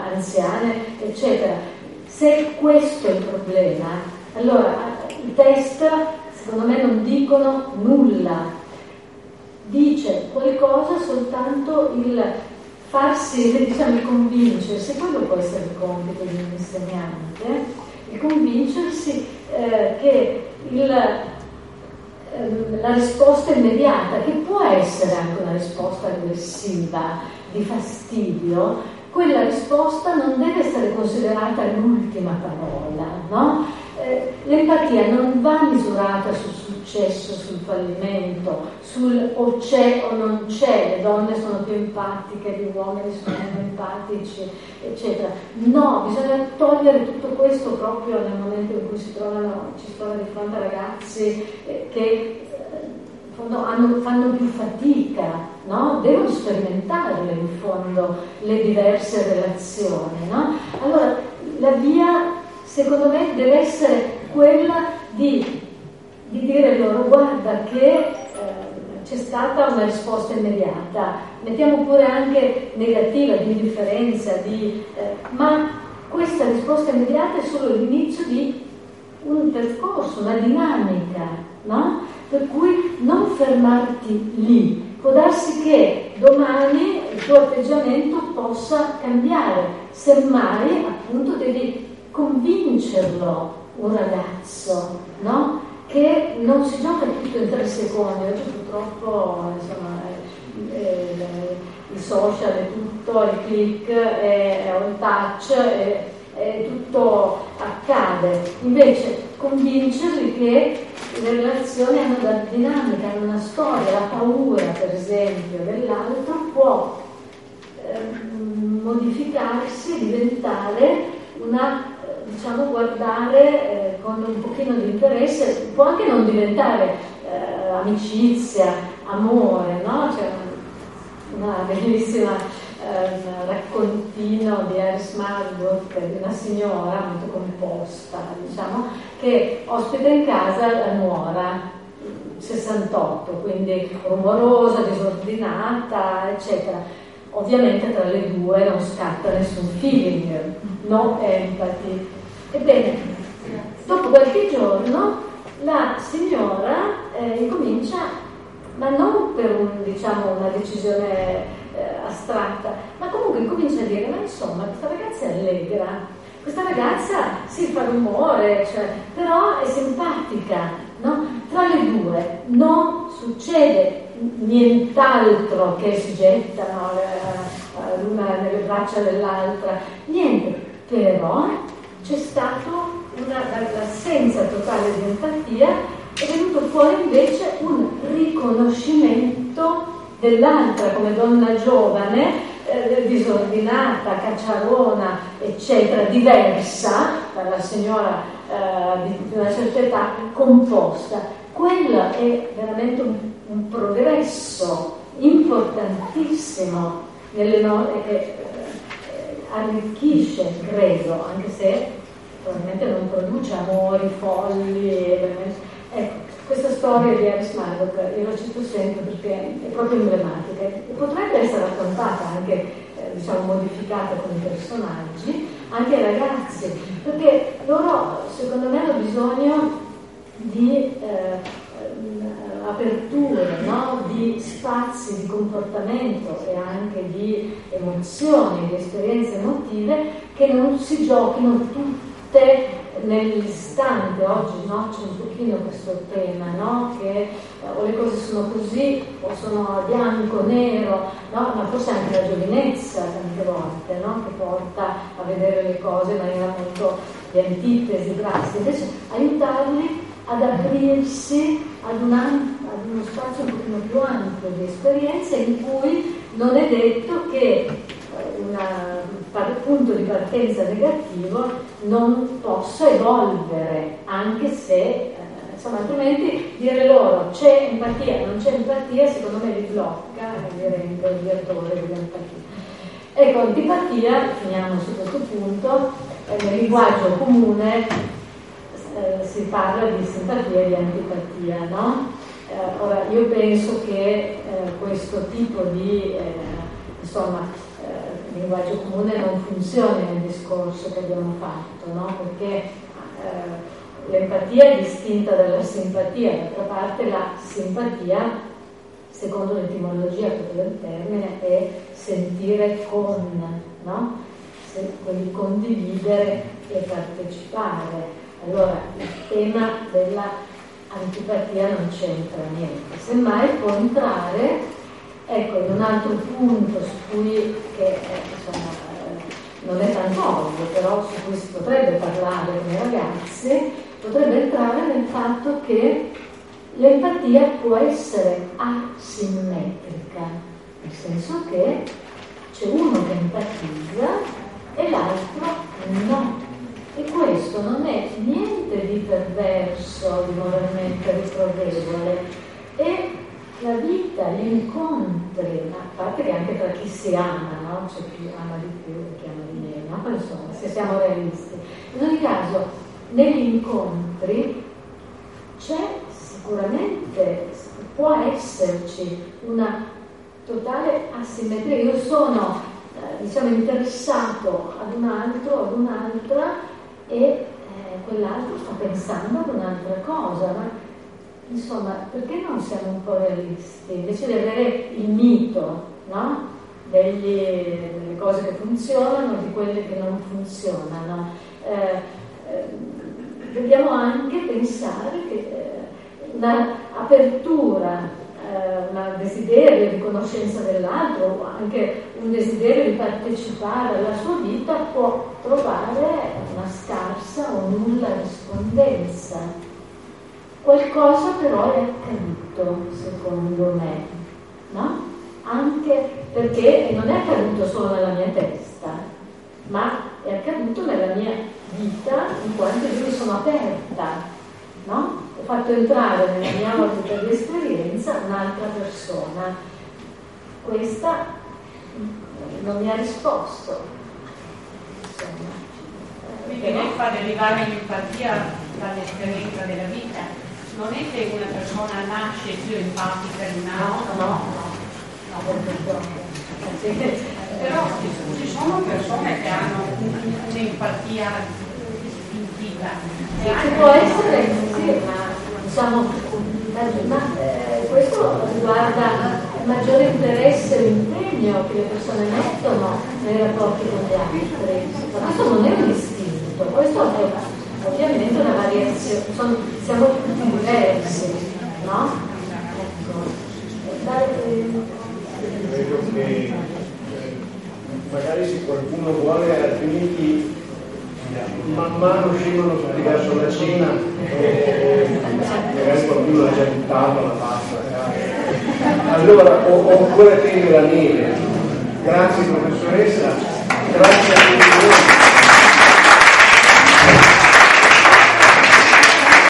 anziane, eccetera. Se questo è il problema, allora i test secondo me non dicono nulla. Dice qualcosa soltanto il farsi, diciamo, il convincersi, quello può essere il compito di un insegnante, il convincersi eh, che il, eh, la risposta immediata, che può essere anche una risposta aggressiva, di fastidio, quella risposta non deve essere considerata l'ultima parola, no? Eh, l'empatia non va misurata sul successo, sul fallimento, sul o c'è o non c'è, le donne sono più empatiche, gli uomini sono meno empatici, eccetera. No, bisogna togliere tutto questo proprio nel momento in cui si trovano, ci si trova di fronte a ragazzi eh, che eh, hanno, fanno più fatica, no? Devono sperimentarle in fondo le diverse relazioni, no? Allora la via secondo me deve essere quella di, di dire loro: guarda che eh, c'è stata una risposta immediata, mettiamo pure anche negativa, di indifferenza, di, eh, ma questa risposta immediata è solo l'inizio di un percorso, una dinamica, no? Per cui non fermarti lì. Può darsi che domani il tuo atteggiamento possa cambiare, semmai appunto devi convincerlo, un ragazzo, no? Che non si gioca tutto in tre secondi. Oggi purtroppo insomma eh, eh, i social è tutto, il click è, è un touch, è, è tutto accade. Invece convincerli che le relazioni hanno una dinamica, hanno una storia, la paura per esempio dell'altro può eh, modificarsi, diventare una, diciamo, guardare eh, con un pochino di interesse, può anche non diventare eh, amicizia, amore, no? C'è una bellissima eh, raccontino di Iris Marduk di una signora molto composta, diciamo, che ospita in casa la nuora, sessantotto, quindi rumorosa, disordinata, eccetera. Ovviamente tra le due non scatta nessun feeling, no empathy. Ebbene, dopo qualche giorno la signora eh, incomincia, ma non per un, diciamo, una decisione eh, astratta, ma comunque incomincia a dire, ma insomma questa ragazza è allegra, questa ragazza si fa rumore, cioè, però è simpatica, no? Tra le due non succede nient'altro che si gettano eh, l'una nelle braccia dell'altra, niente, però c'è stato una, l'assenza totale di empatia, è venuto fuori invece un riconoscimento dell'altra come donna giovane, eh, disordinata, cacciarona, eccetera, diversa dalla signora eh, di, di una certa età, composta. Quello è veramente un, un progresso importantissimo nelle no- che eh, arricchisce, credo, anche se probabilmente non produce amori folli. Ecco, questa storia di Alice Murdoch io la cito sempre perché è proprio emblematica e potrebbe essere raccontata anche, eh, diciamo, modificata con i personaggi, anche ai ragazzi, perché loro secondo me hanno bisogno di eh, aperture, no? Di spazi di comportamento e anche di emozioni, di esperienze emotive che non si giochino tutte nell'istante. Oggi, no? C'è un pochino questo tema, no? Che eh, o le cose sono così o sono bianco, nero, no? Ma forse anche la giovinezza tante volte, no? Che porta a vedere le cose in maniera molto di antitesi, drastica. Invece aiutarli ad aprirsi ad, una, ad uno spazio un pochino più ampio di esperienze in cui non è detto che un punto di partenza negativo non possa evolvere, anche se eh, insomma, altrimenti dire loro c'è empatia, non c'è empatia, secondo me li blocca e li rende odiatori dell'empatia. Ecco, antipatia, finiamo su questo punto, eh, nel linguaggio comune Eh, si parla di simpatia e di antipatia, no? Eh, ora, io penso che eh, questo tipo di eh, insomma, eh, linguaggio comune non funzioni nel discorso che abbiamo fatto, no? Perché eh, l'empatia è distinta dalla simpatia, d'altra parte la simpatia, secondo l'etimologia del termine, è sentire con, no? Se, quindi condividere e partecipare. Allora il tema dell'antipatia non c'entra niente, semmai può entrare, ecco, in un altro punto su cui, che eh, insomma, eh, non è tanto ovvio, però su cui si potrebbe parlare con i ragazzi, potrebbe entrare nel fatto che l'empatia può essere asimmetrica, nel senso che c'è uno che empatizza e l'altro no. E questo non è niente di perverso, di moralmente riprovevole. E la vita, gli incontri, a parte che anche tra chi si ama, no? C'è chi ama di più e chi ama di meno, no? Insomma, se siamo realisti. In ogni caso, negli incontri c'è sicuramente, può esserci una totale asimmetria. Io sono, eh, diciamo, interessato ad un altro, ad un'altra, e eh, quell'altro sta pensando ad un'altra cosa, ma insomma, perché non siamo un po' realisti? Invece di avere il mito, no? Degli, delle cose che funzionano, di quelle che non funzionano, eh, eh, dobbiamo anche pensare che eh, un'apertura, un desiderio di conoscenza dell'altro, anche un desiderio di partecipare alla sua vita può trovare una scarsa o nulla rispondenza. Qualcosa però è accaduto, secondo me, no? Anche perché non è accaduto solo nella mia testa, ma è accaduto nella mia vita in quanto io mi sono aperta, no? Ho fatto entrare nella mia orbita di esperienza un'altra persona. Questa non mi ha risposto. Quindi lei fa derivare l'empatia dall'esperienza della vita. Non è che una persona nasce più empatica di un'altra. No, no, no. no, Però ci sono persone che hanno un'empatia istintiva, Che può essere, sì, ma diciamo, ma eh, questo riguarda il maggiore interesse e l'impegno che le persone mettono nei rapporti con gli altri. Ma questo non è un istinto, questo è ovviamente una variazione, sono, siamo tutti diversi, no? Ecco. Dai, Credo che eh, magari se qualcuno vuole, altrimenti man mano scendono tutti verso la cena, eh, magari qualcuno l'ha già buttato la pasta. Allora ho, ho ancora tempo la neve. Grazie professoressa, grazie a tutti voi.